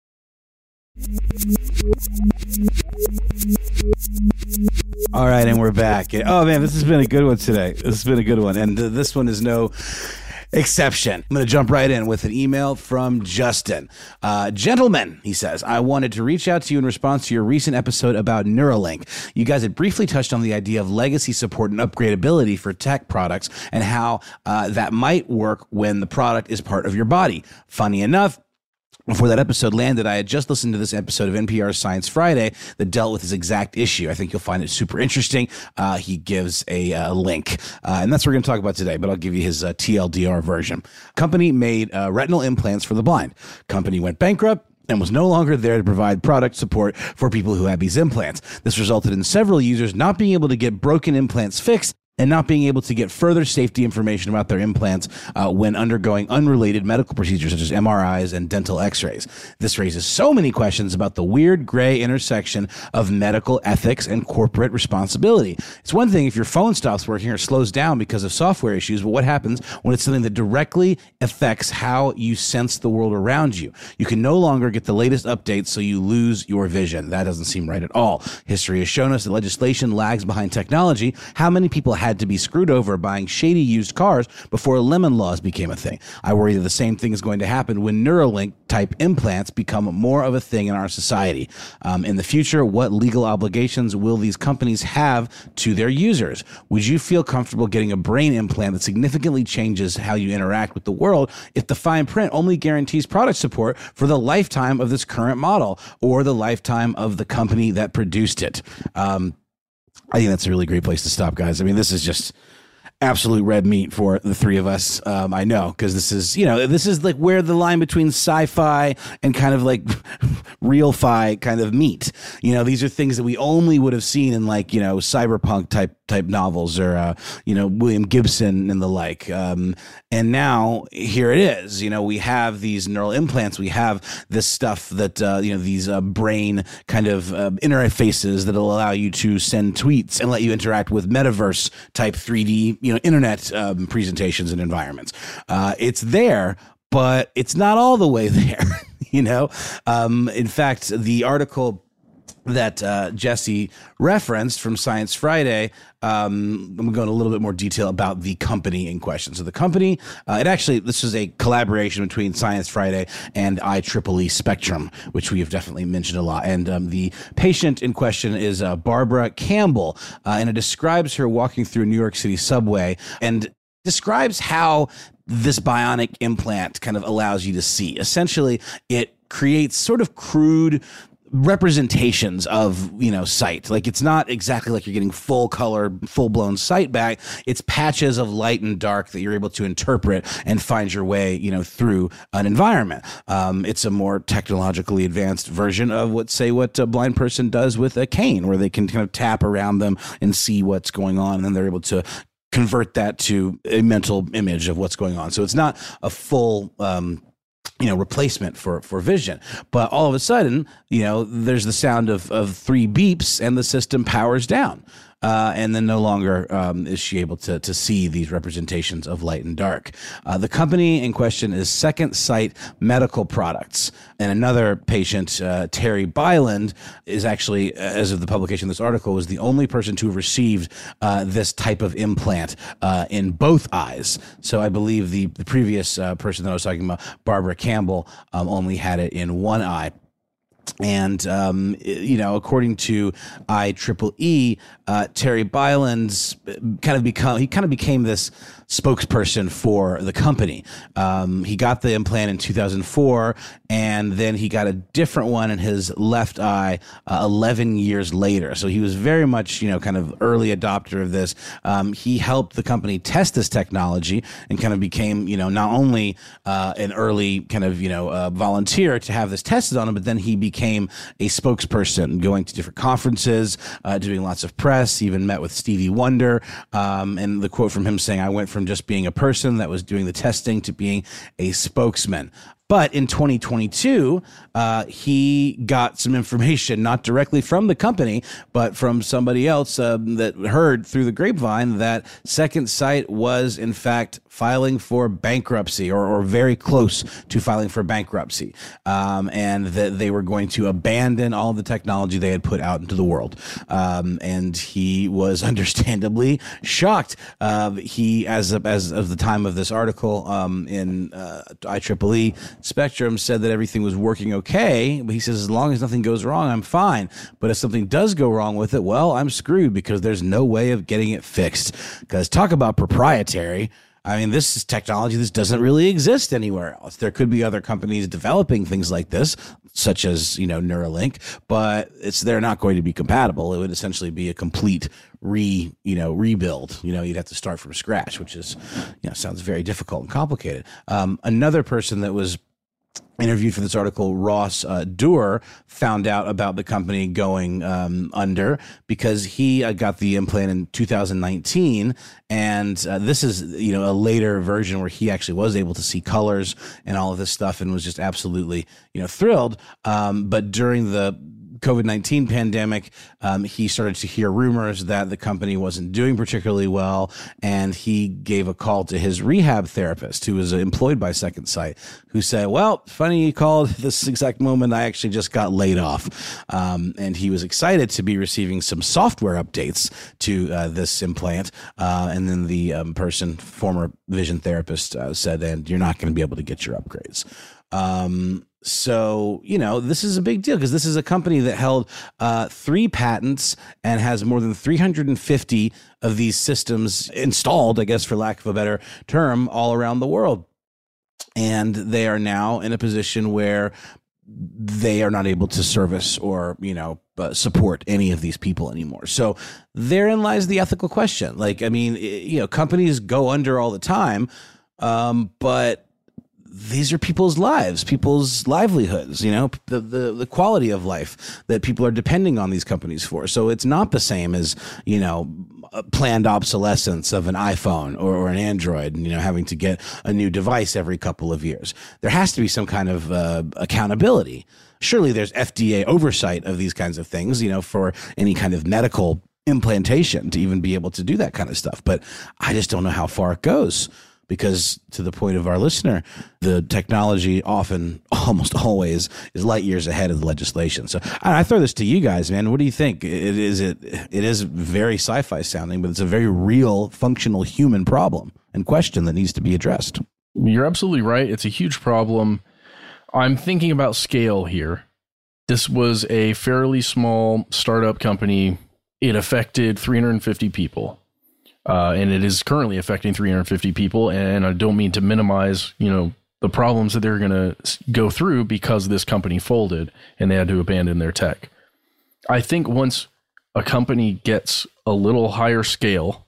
All right, and we're back. Oh, man, this has been a good one today. This has been a good one, and this one is no exception. I'm going to jump right in with an email from Justin. Gentlemen, he says, I wanted to reach out to you in response to your recent episode about Neuralink. You guys had briefly touched on the idea of legacy support and upgradability for tech products and how that might work when the product is part of your body. Funny enough, before that episode landed, I had just listened to this episode of NPR's Science Friday that dealt with this exact issue. I think you'll find it super interesting. He gives a link, and that's what we're going to talk about today, but I'll give you his TLDR version. Company made retinal implants for the blind. Company went bankrupt and was no longer there to provide product support for people who had these implants. This resulted in several users not being able to get broken implants fixed and not being able to get further safety information about their implants when undergoing unrelated medical procedures such as MRIs and dental x-rays. This raises so many questions about the weird gray intersection of medical ethics and corporate responsibility. It's one thing if your phone stops working or slows down because of software issues, but what happens when it's something that directly affects how you sense the world around you? You can no longer get the latest updates, so you lose your vision. That doesn't seem right at all. History has shown us that legislation lags behind technology. How many people had to be screwed over buying shady used cars before lemon laws became a thing? I worry that the same thing is going to happen when Neuralink type implants become more of a thing in our society. In the future, what legal obligations will these companies have to their users? Would you feel comfortable getting a brain implant that significantly changes how you interact with the world if the fine print only guarantees product support for the lifetime of this current model or the lifetime of the company that produced it? I think that's a really great place to stop, guys. I mean, this is just absolute red meat for the three of us. I know, because this is like where the line between sci-fi and kind of like real-fi kind of meet. These are things that we only would have seen in like, cyberpunk type novels or, William Gibson and the like. And now here it is. We have these neural implants. We have this stuff that, these brain kind of interfaces that will allow you to send tweets and let you interact with metaverse type 3D, internet presentations and environments. It's there, but it's not all the way there. In fact, the article that Jesse referenced from Science Friday, I'm going to go into a little bit more detail about the company in question. So the company, this is a collaboration between Science Friday and IEEE Spectrum, which we have definitely mentioned a lot. And the patient in question is Barbara Campbell, and it describes her walking through a New York City subway and describes how this bionic implant kind of allows you to see. Essentially, it creates sort of crude representations of sight. Like, it's not exactly like you're getting full color, full-blown sight back. It's patches of light and dark that you're able to interpret and find your way through an environment. It's a more technologically advanced version of what a blind person does with a cane, where they can kind of tap around them and see what's going on, and then they're able to convert that to a mental image of what's going on. So it's not a full replacement for vision. But all of a sudden, there's the sound of 3 beeps and the system powers down. And then no longer is she able to see these representations of light and dark. The company in question is Second Sight Medical Products. And another patient, Terry Byland, is actually, as of the publication of this article, was the only person to have received this type of implant in both eyes. So I believe the previous person that I was talking about, Barbara Campbell, only had it in one eye. And, according to IEEE, Terry Byland's kind of became this spokesperson for the company. He got the implant in 2004, and then he got a different one in his left eye 11 years later. So he was very much, kind of early adopter of this. He helped the company test this technology and kind of became, not only an early kind of, volunteer to have this tested on him, but then he became a spokesperson, going to different conferences, doing lots of press, even met with Stevie Wonder. And the quote from him saying, "I went from just being a person that was doing the testing to being a spokesman." But in 2022, he got some information, not directly from the company, but from somebody else that heard through the grapevine that Second Sight was, in fact, filing for bankruptcy or very close to filing for bankruptcy, and that they were going to abandon all the technology they had put out into the world. And he was understandably shocked. He, as of the time of this article in IEEE Spectrum, said that everything was working okay, but he says, as long as nothing goes wrong, I'm fine. But if something does go wrong with it, well, I'm screwed because there's no way of getting it fixed. Because talk about proprietary. I mean, this is technology that doesn't really exist anywhere else. There could be other companies developing things like this, such as, Neuralink, but they're not going to be compatible. It would essentially be a complete rebuild. You'd have to start from scratch, which is, sounds very difficult and complicated. Another person that was interviewed for this article, Ross Doer, found out about the company going under because he got the implant in 2019, and this is a later version where he actually was able to see colors and all of this stuff and was just absolutely thrilled. But during the COVID-19 pandemic, he started to hear rumors that the company wasn't doing particularly well, and he gave a call to his rehab therapist, who was employed by Second Sight, who said, "Well, funny you called this exact moment. I actually just got laid off." And he was excited to be receiving some software updates to this implant. And then the former vision therapist, said, "And you're not going to be able to get your upgrades." So, this is a big deal because this is a company that held 3 patents and has more than 350 of these systems installed, I guess, for lack of a better term, all around the world. And they are now in a position where they are not able to service or, support any of these people anymore. So therein lies the ethical question. Companies go under all the time, but these are people's lives, people's livelihoods, the quality of life that people are depending on these companies for. So it's not the same as, planned obsolescence of an iPhone or an Android, having to get a new device every couple of years. There has to be some kind of accountability. Surely there's FDA oversight of these kinds of things, for any kind of medical implantation to even be able to do that kind of stuff. But I just don't know how far it goes. Because to the point of our listener, the technology often, almost always, is light years ahead of the legislation. So I throw this to you guys, man. What do you think? It is very sci-fi sounding, but it's a very real, functional human problem and question that needs to be addressed. You're absolutely right. It's a huge problem. I'm thinking about scale here. This was a fairly small startup company. It affected 350 people. And it is currently affecting 350 people. And I don't mean to minimize, the problems that they're going to go through because this company folded and they had to abandon their tech. I think once a company gets a little higher scale,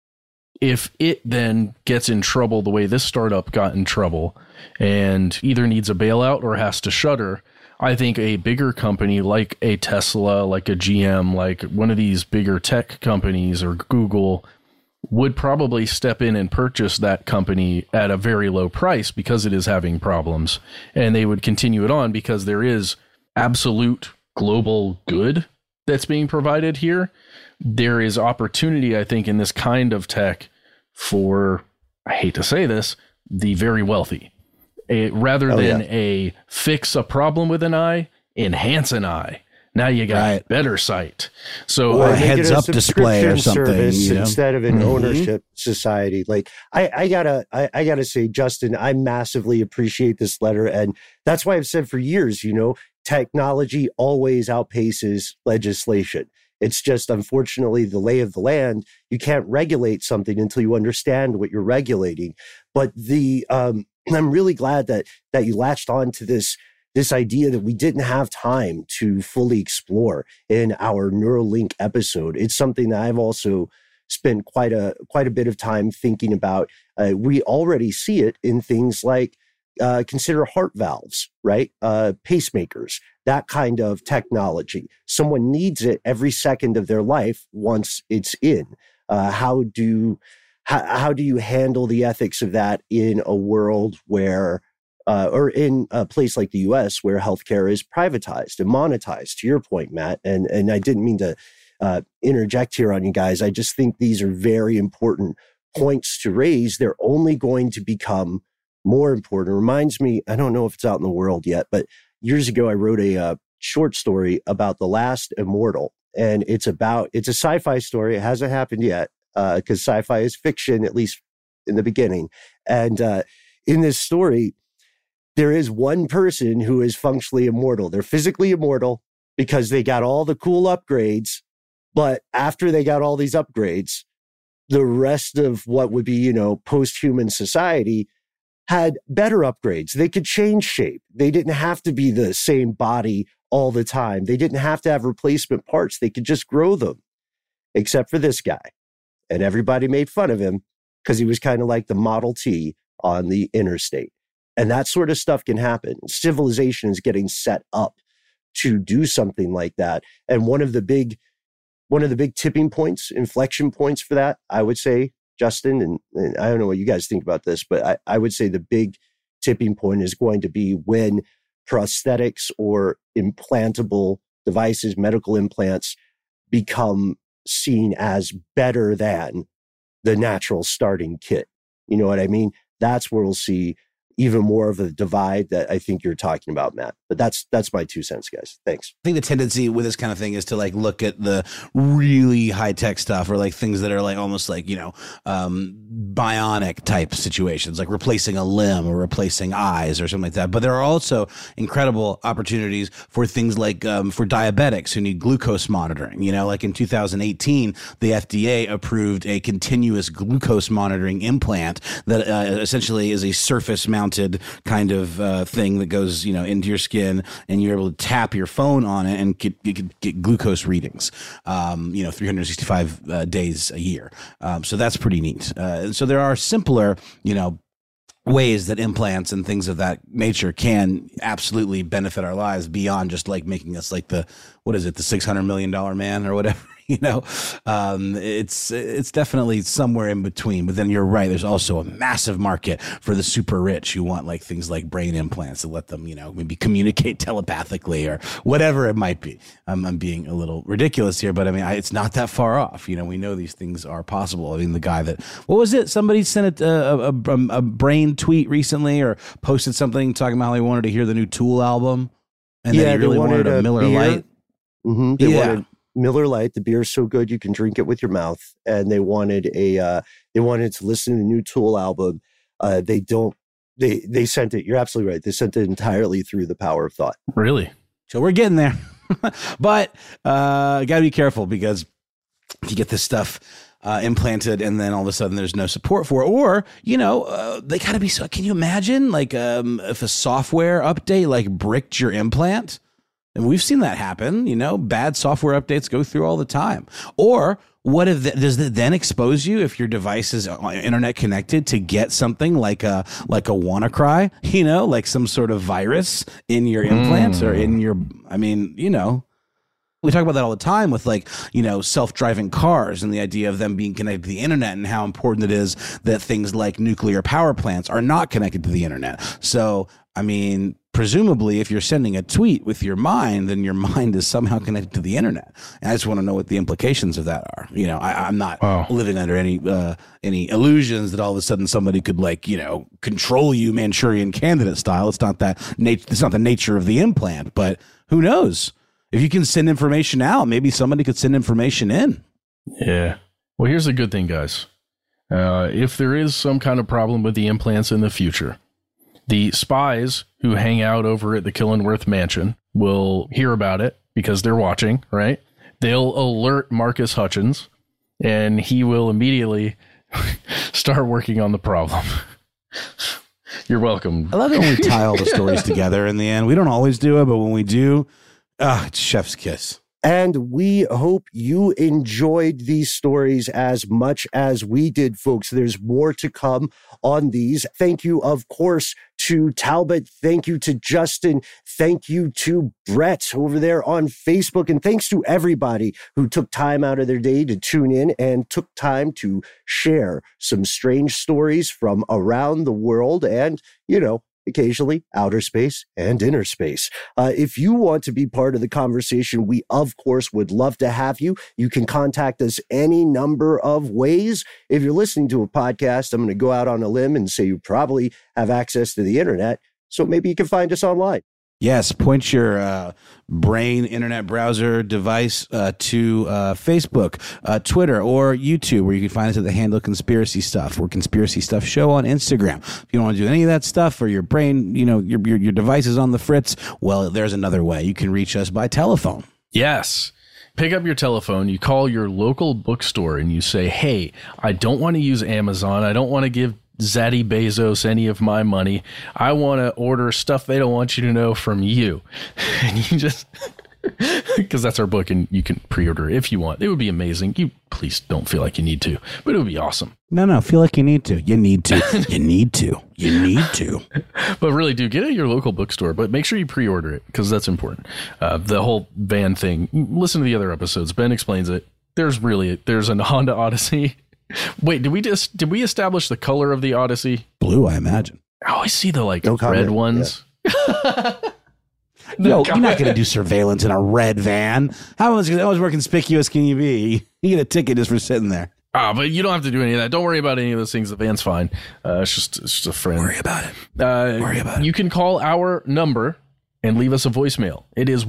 if it then gets in trouble the way this startup got in trouble and either needs a bailout or has to shutter, I think a bigger company like a Tesla, like a GM, like one of these bigger tech companies or Google would probably step in and purchase that company at a very low price because it is having problems. And they would continue it on because there is absolute global good that's being provided here. There is opportunity, I think, in this kind of tech for, I hate to say this, the very wealthy. Rather than a fix a problem with an eye, enhance an eye. Now you got better sight. So or a heads up display or something instead of an ownership society. Like I gotta say, Justin, I massively appreciate this letter. And that's why I've said for years, technology always outpaces legislation. It's just, unfortunately, the lay of the land. You can't regulate something until you understand what you're regulating. But I'm really glad that you latched on to this idea that we didn't have time to fully explore in our Neuralink episode. It's something that I've also spent quite a bit of time thinking about. We already see it in things like consider heart valves, right? Pacemakers, that kind of technology. Someone needs it every second of their life once it's in. How do you handle the ethics of that in a world where, or in a place like the US where healthcare is privatized and monetized, to your point, Matt? And I didn't mean to interject here on you guys. I just think these are very important points to raise. They're only going to become more important. It reminds me, I don't know if it's out in the world yet, but years ago I wrote a short story about The Last Immortal. And it's a sci-fi story. It hasn't happened yet because sci-fi is fiction, at least in the beginning. And in this story, there is one person who is functionally immortal. They're physically immortal because they got all the cool upgrades. But after they got all these upgrades, the rest of what would be, post-human society had better upgrades. They could change shape. They didn't have to be the same body all the time. They didn't have to have replacement parts. They could just grow them, except for this guy. And everybody made fun of him because he was kind of like the Model T on the interstate. And that sort of stuff can happen. Civilization is getting set up to do something like that. And one of the big tipping points, inflection points for that, I would say, Justin, and I don't know what you guys think about this, but I would say the big tipping point is going to be when prosthetics or implantable devices, medical implants, become seen as better than the natural starting kit. You know what I mean? That's where we'll see even more of a divide that I think you're talking about, Matt. But that's my 2 cents, guys. Thanks. I think the tendency with this kind of thing is to like look at the really high tech stuff or like things that are like almost like, bionic type situations, like replacing a limb or replacing eyes or something like that. But there are also incredible opportunities for things like for diabetics who need glucose monitoring. Like in 2018, the FDA approved a continuous glucose monitoring implant that essentially is a surface mounted kind of thing that goes, into your skin, and you're able to tap your phone on it and you could get glucose readings, 365 days a year. So that's pretty neat. So there are simpler, ways that implants and things of that nature can absolutely benefit our lives beyond just like making us like the $600 million man or whatever. It's definitely somewhere in between. But then you're right. There's also a massive market for the super rich who want like things like brain implants to let them, maybe communicate telepathically or whatever it might be. I'm being a little ridiculous here, but I mean, it's not that far off. We know these things are possible. I mean, the guy what was it? Somebody sent a brain tweet recently or posted something talking about how he wanted to hear the new Tool album. And then he really wanted a Miller Lite. Mm-hmm. They wanted Miller Lite. The beer is so good you can drink it with your mouth. And they wanted to listen to the new Tool album. They sent it. You're absolutely right. They sent it entirely through the power of thought. Really? So we're getting there. But got to be careful because if you get this stuff implanted and then all of a sudden there's no support for it, or they gotta be so. Can you imagine like if a software update like bricked your implant? And we've seen that happen. Bad software updates go through all the time. Or what if does it then expose you if your device is internet connected to get something like a WannaCry, like some sort of virus in your implants or in your, we talk about that all the time with like, self-driving cars and the idea of them being connected to the internet and how important it is that things like nuclear power plants are not connected to the internet. So, presumably if you're sending a tweet with your mind, then your mind is somehow connected to the internet. And I just want to know what the implications of that are. I'm not living under any illusions that all of a sudden somebody could control you Manchurian Candidate style. It's not it's not the nature of the implant, but who knows? If you can send information out, maybe somebody could send information in. Yeah. Well, here's the good thing, guys. If there is some kind of problem with the implants in the future, The spies who hang out over at the Killenworth Mansion will hear about it because they're watching, right? They'll alert Marcus Hutchins, and he will immediately start working on the problem. You're welcome. I love it when we tie all the stories together in the end. We don't always do it, but when we do, it's chef's kiss. And we hope you enjoyed these stories as much as we did, folks. There's more to come on these. Thank you, of course, to Talbot. Thank you to Justin. Thank you to Brett over there on Facebook. And thanks to everybody who took time out of their day to tune in and took time to share some strange stories from around the world and, occasionally outer space and inner space. If you want to be part of the conversation, we, of course, would love to have you. You can contact us any number of ways. If you're listening to a podcast, I'm going to go out on a limb and say you probably have access to the internet, so maybe you can find us online. Yes, point your brain internet browser device to Facebook, Twitter, or YouTube, where you can find us at the handle Conspiracy Stuff or Conspiracy Stuff Show on Instagram. If you don't want to do any of that stuff, or your brain, your device is on the fritz, well, there's another way. You can reach us by telephone. Yes. Pick up your telephone, you call your local bookstore, and you say, hey, I don't want to use Amazon. I don't want to give Zaddy Bezos any of my money. I want to order stuff they don't want you to know from you. And you just, because that's our book, and you can pre-order if you want. It would be amazing. You please don't feel like you need to, but it would be awesome. No, feel like you need to. You need to. You need to. You need to. But really do get it at your local bookstore, but make sure you pre-order it, because that's important. The whole van thing, listen to the other episodes. Ben explains it. There's a Honda Odyssey. Wait, did we establish the color of the Odyssey? Blue, I imagine. I always see the red ones. Yeah. No, you're not going to do surveillance in a red van. How much more conspicuous can you be? You get a ticket just for sitting there. But you don't have to do any of that. Don't worry about any of those things. The van's fine. It's just a friend. Worry about it. You can call our number and leave us a voicemail. It is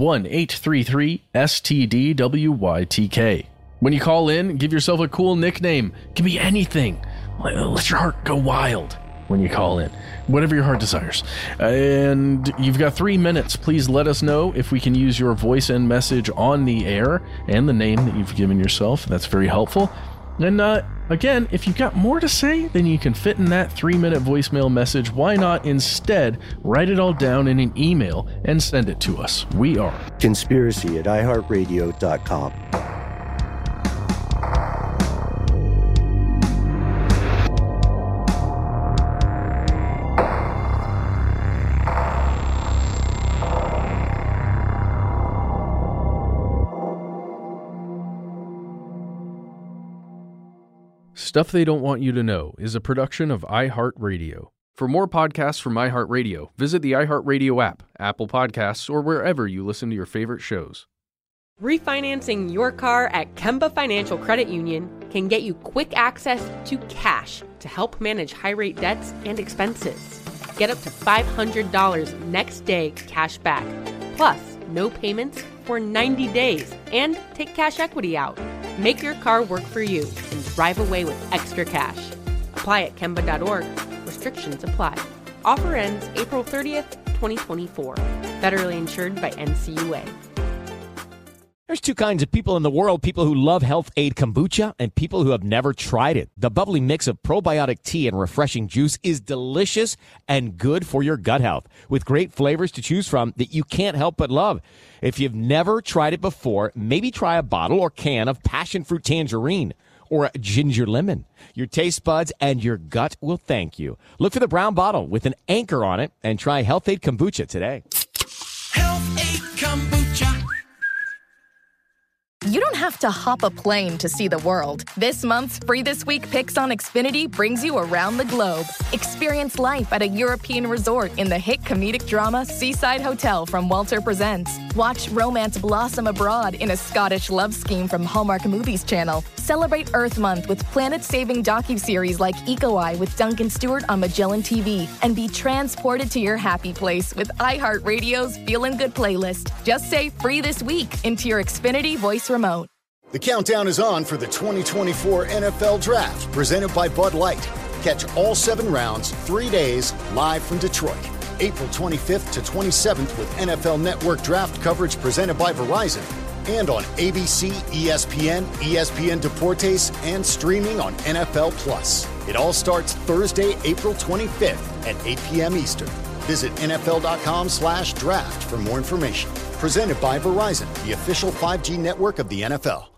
1-833-STDWYTK. When you call in, give yourself a cool nickname. Give me anything. Let your heart go wild when you call in. Whatever your heart desires. And you've got 3 minutes. Please let us know if we can use your voice and message on the air and the name that you've given yourself. That's very helpful. And again, if you've got more to say than you can fit in that 3-minute voicemail message, why not instead write it all down in an email and send it to us? We are conspiracy@iheartradio.com. Stuff They Don't Want You to Know is a production of iHeartRadio. For more podcasts from iHeartRadio, visit the iHeartRadio app, Apple Podcasts, or wherever you listen to your favorite shows. Refinancing your car at Kemba Financial Credit Union can get you quick access to cash to help manage high-rate debts and expenses. Get up to $500 next day cash back, plus no payments for 90 days, and take cash equity out. Make your car work for you and drive away with extra cash. Apply at Kemba.org. Restrictions apply. Offer ends April 30th, 2024. Federally insured by NCUA. There's two kinds of people in the world, people who love Health Aid Kombucha and people who have never tried it. The bubbly mix of probiotic tea and refreshing juice is delicious and good for your gut health, with great flavors to choose from that you can't help but love. If you've never tried it before, maybe try a bottle or can of passion fruit tangerine or a ginger lemon. Your taste buds and your gut will thank you. Look for the brown bottle with an anchor on it and try Health Aid Kombucha today. Health Aid Kombucha. You don't have to hop a plane to see the world. This month's Free This Week Picks on Xfinity brings you around the globe. Experience life at a European resort in the hit comedic drama Seaside Hotel from Walter Presents. Watch romance blossom abroad in a Scottish love scheme from Hallmark Movies Channel. Celebrate Earth Month with planet-saving docuseries like Eco Eye with Duncan Stewart on Magellan TV. And be transported to your happy place with iHeartRadio's Feelin' Good playlist. Just say Free This Week into your Xfinity voice remote. The countdown is on for the 2024 NFL Draft, presented by Bud Light. Catch all 7 rounds, 3 days, live from Detroit. April 25th to 27th with NFL Network draft coverage presented by Verizon. And on ABC, ESPN, ESPN Deportes, and streaming on NFL Plus. It all starts Thursday, April 25th at 8 p.m. Eastern. Visit NFL.com/draft for more information. Presented by Verizon, the official 5G network of the NFL.